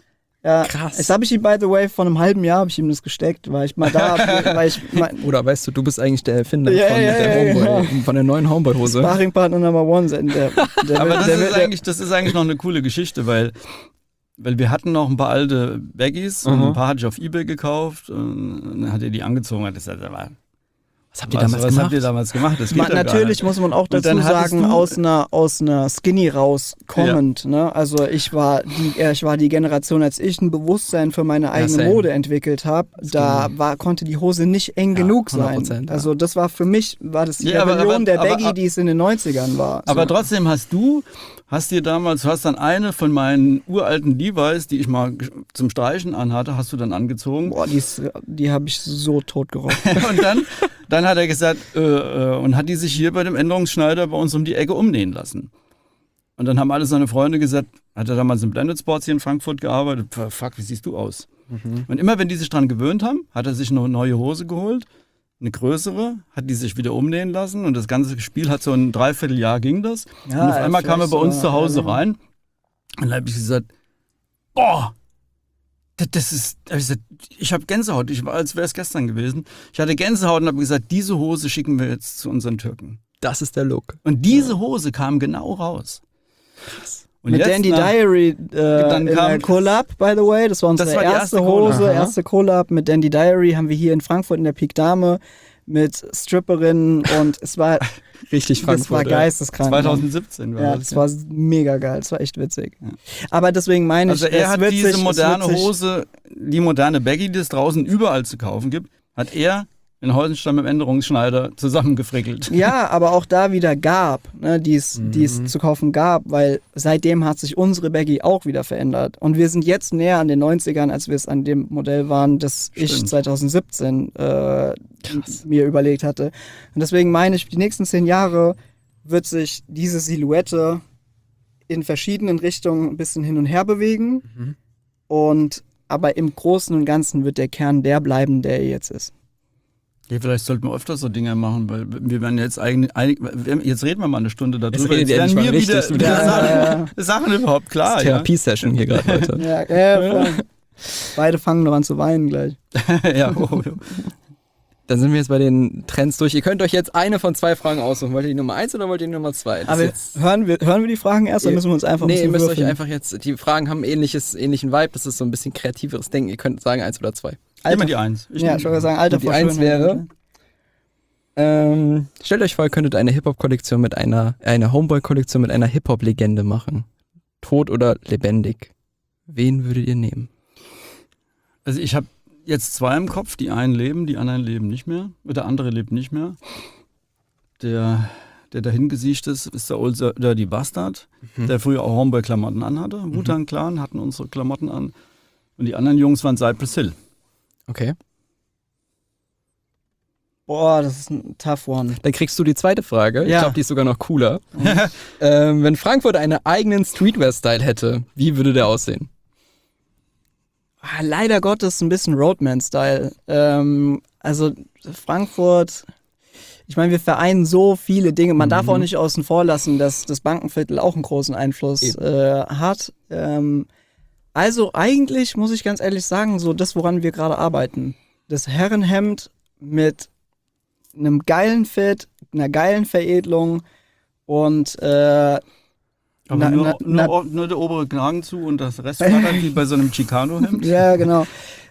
Ja, Krass. Das habe ich ihm, by the way, vor einem halben Jahr habe ich ihm das gesteckt, weil ich mal da, Oder weißt du bist eigentlich der Erfinder Ja, von, ja, der ja, Homeboy, genau. von der neuen Homeboy-Hose. Sparringpartner Number One sein. Aber das ist eigentlich noch eine coole Geschichte, weil wir hatten noch ein paar alte Baggies und ein paar hatte ich auf eBay gekauft und dann hat er die angezogen und hat gesagt, Was habt ihr damals gemacht? Das geht doch gar Natürlich nicht. muss man auch Und dazu dann hattest sagen, du- aus einer Skinny rauskommend. Ne? Also ich war die Generation, als ich ein Bewusstsein für meine eigene same. Mode entwickelt habe, konnte die Hose nicht eng genug sein. 100%, ja. Also das war für mich, die Ja, Rebellion der aber- Baggy, die es in den 90ern war. Aber trotzdem hast du dann eine von meinen uralten Levi's, die ich mal zum Streichen anhatte, hast du dann angezogen. Boah, die habe ich so tot gerockt. Und dann hat er gesagt, und hat die sich hier bei dem Änderungsschneider bei uns um die Ecke umnähen lassen. Und dann haben alle seine Freunde gesagt, hat er damals in Blended Sports hier in Frankfurt gearbeitet, fuck, wie siehst du aus? Und immer wenn die sich dran gewöhnt haben, hat er sich eine neue Hose geholt, eine größere, hat die sich wieder umnähen lassen und das ganze Spiel hat so ein Dreivierteljahr ging das. Ja, und auf einmal kam er bei uns vielleicht zu Hause so, ja. rein und dann habe ich gesagt, boah, ich habe Gänsehaut, ich war, als wäre es gestern gewesen. Ich hatte Gänsehaut und habe gesagt, diese Hose schicken wir jetzt zu unseren Türken. Das ist der Look. Und diese Hose kam genau raus. Und Mit jetzt Dandy nach- Diary dann in kam- der Collab, by the way. Das war unsere Das war die erste erste Hose, Collab. erste Collab mit Dandy Diary. Haben wir hier in Frankfurt in der Pik Dame mit Stripperinnen und es war, Richtig das war Frankfurt. geisteskrank. 2017 war Ja, das. das war mega geil, das war echt witzig. Aber deswegen meine Also ich, er es hat wird diese sich- moderne es wird sich- Hose, die moderne Baggy, die es draußen überall zu kaufen gibt, hat er in Heusenstamm im Änderungsschneider zusammengefrickelt. Ja, aber auch da wieder gab, ne, die es zu kaufen gab, weil seitdem hat sich unsere Baggy auch wieder verändert. Und wir sind jetzt näher an den 90ern, als wir es an dem Modell waren, das ich Stimmt. 2017 mir überlegt hatte. Und deswegen meine ich, die nächsten 10 Jahre wird sich diese Silhouette in verschiedenen Richtungen ein bisschen hin und her bewegen. Aber im Großen und Ganzen wird der Kern der bleiben, der er jetzt ist. Ja, vielleicht sollten wir öfter so Dinge machen, weil wir werden jetzt jetzt reden wir mal eine Stunde darüber. Jetzt redet ihr werden endlich mal mir richtig. wieder Sachen überhaupt klar. Therapie-Session hier gerade, Leute. Ja, voll. Beide fangen noch an zu weinen gleich. Ja, Dann sind wir jetzt bei den Trends durch. Ihr könnt euch jetzt eine von 2 Fragen aussuchen. Wollt ihr die Nummer 1 oder wollt ihr die Nummer 2? Aber hören wir die Fragen erst, oder müssen wir uns einfach ein Nee, ihr bisschen müsst euch würfeln? einfach jetzt, die Fragen haben ähnlichen Vibe, das ist so ein bisschen kreativeres Denken. Ihr könnt sagen 1 oder 2. immer die 1. Ja, ich wollte sagen, Alter, Die vor 1 Schönheit. wäre, stellt euch vor, ihr könntet eine Hip-Hop-Kollektion mit eine Homeboy-Kollektion mit einer Hip-Hop-Legende machen. Tot oder lebendig. Wen würdet ihr nehmen? Also ich habe jetzt 2 im Kopf, die einen leben, die anderen leben nicht mehr. Der andere lebt nicht mehr. Der dahin gesiegt ist der Old Dirty Bastard, der früher auch Homeboy-Klamotten anhatte. Wu-Tang Clan hatten unsere Klamotten an. Und die anderen Jungs waren Cypress Hill. Okay. Boah, das ist ein tough one. Dann kriegst du die zweite Frage. Ich Ja. glaube, die ist sogar noch cooler. Wenn Frankfurt einen eigenen Streetwear-Style hätte, wie würde der aussehen? Leider Gottes ein bisschen Roadman-Style. Also Frankfurt, ich meine, wir vereinen so viele Dinge. Man darf auch nicht außen vor lassen, dass das Bankenviertel auch einen großen Einfluss hat. Also eigentlich muss ich ganz ehrlich sagen, so das, woran wir gerade arbeiten. Das Herrenhemd mit einem geilen Fit, einer geilen Veredelung und Aber Na- nur der obere Kragen zu und das Rest flattert wie bei so einem Chicano-Hemd. ja, genau.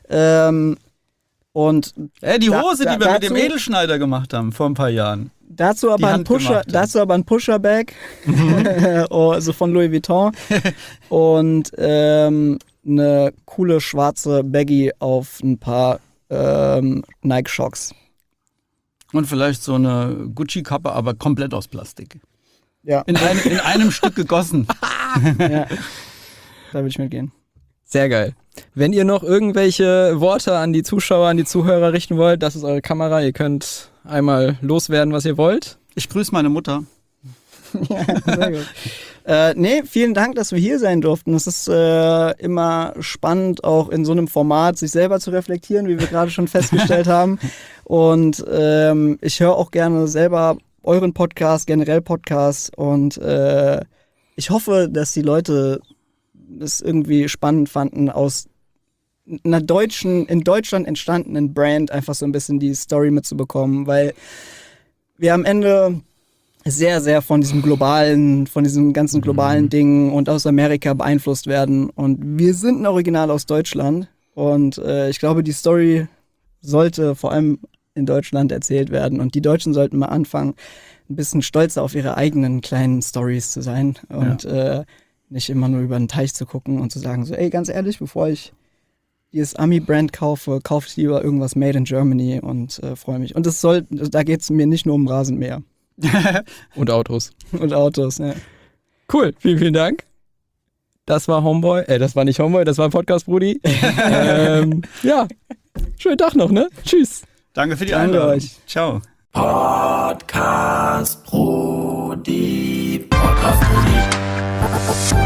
Und Die Hose, die wir mit dem dazu- Edelschneider gemacht haben vor ein paar Jahren. dazu aber ein Pusherback, also von Louis Vuitton und eine coole schwarze Baggy auf ein paar Nike Shocks. Und vielleicht so eine Gucci-Kappe, aber komplett aus Plastik. Ja, In einem Stück gegossen. ja. Da würde ich mitgehen. Sehr geil. Wenn ihr noch irgendwelche Worte an die Zuschauer, an die Zuhörer richten wollt, das ist eure Kamera. Ihr könnt einmal loswerden, was ihr wollt. Ich grüße meine Mutter. Sehr gut. Nee, vielen Dank, dass wir hier sein durften. Es ist immer spannend, auch in so einem Format sich selber zu reflektieren, wie wir gerade schon festgestellt haben. Und ich höre auch gerne selber euren Podcast, generell Podcasts. Und ich hoffe, dass die Leute es irgendwie spannend fanden, aus einer in Deutschland entstandenen Brand einfach so ein bisschen die Story mitzubekommen, weil wir am Ende sehr, sehr von diesen ganzen globalen Dingen und aus Amerika beeinflusst werden. Und wir sind ein Original aus Deutschland. Und ich glaube, die Story sollte vor allem in Deutschland erzählt werden. Und die Deutschen sollten mal anfangen, ein bisschen stolzer auf ihre eigenen kleinen Stories zu sein. Und nicht immer nur über den Teich zu gucken und zu sagen, so, ey, ganz ehrlich, bevor ich dieses Ami-Brand kaufe ich lieber irgendwas made in Germany und freue mich. Und da geht es mir nicht nur um Rasenmäher. Und Autos. Und Autos, ja. Cool, vielen, vielen Dank. Das war Homeboy. Das war nicht Homeboy, das war Podcast Brudi. Ja, schönen Tag noch, ne? Tschüss. Danke für die Danke Einladung. euch. Ciao. Podcast Brudi. Podcast Brudi.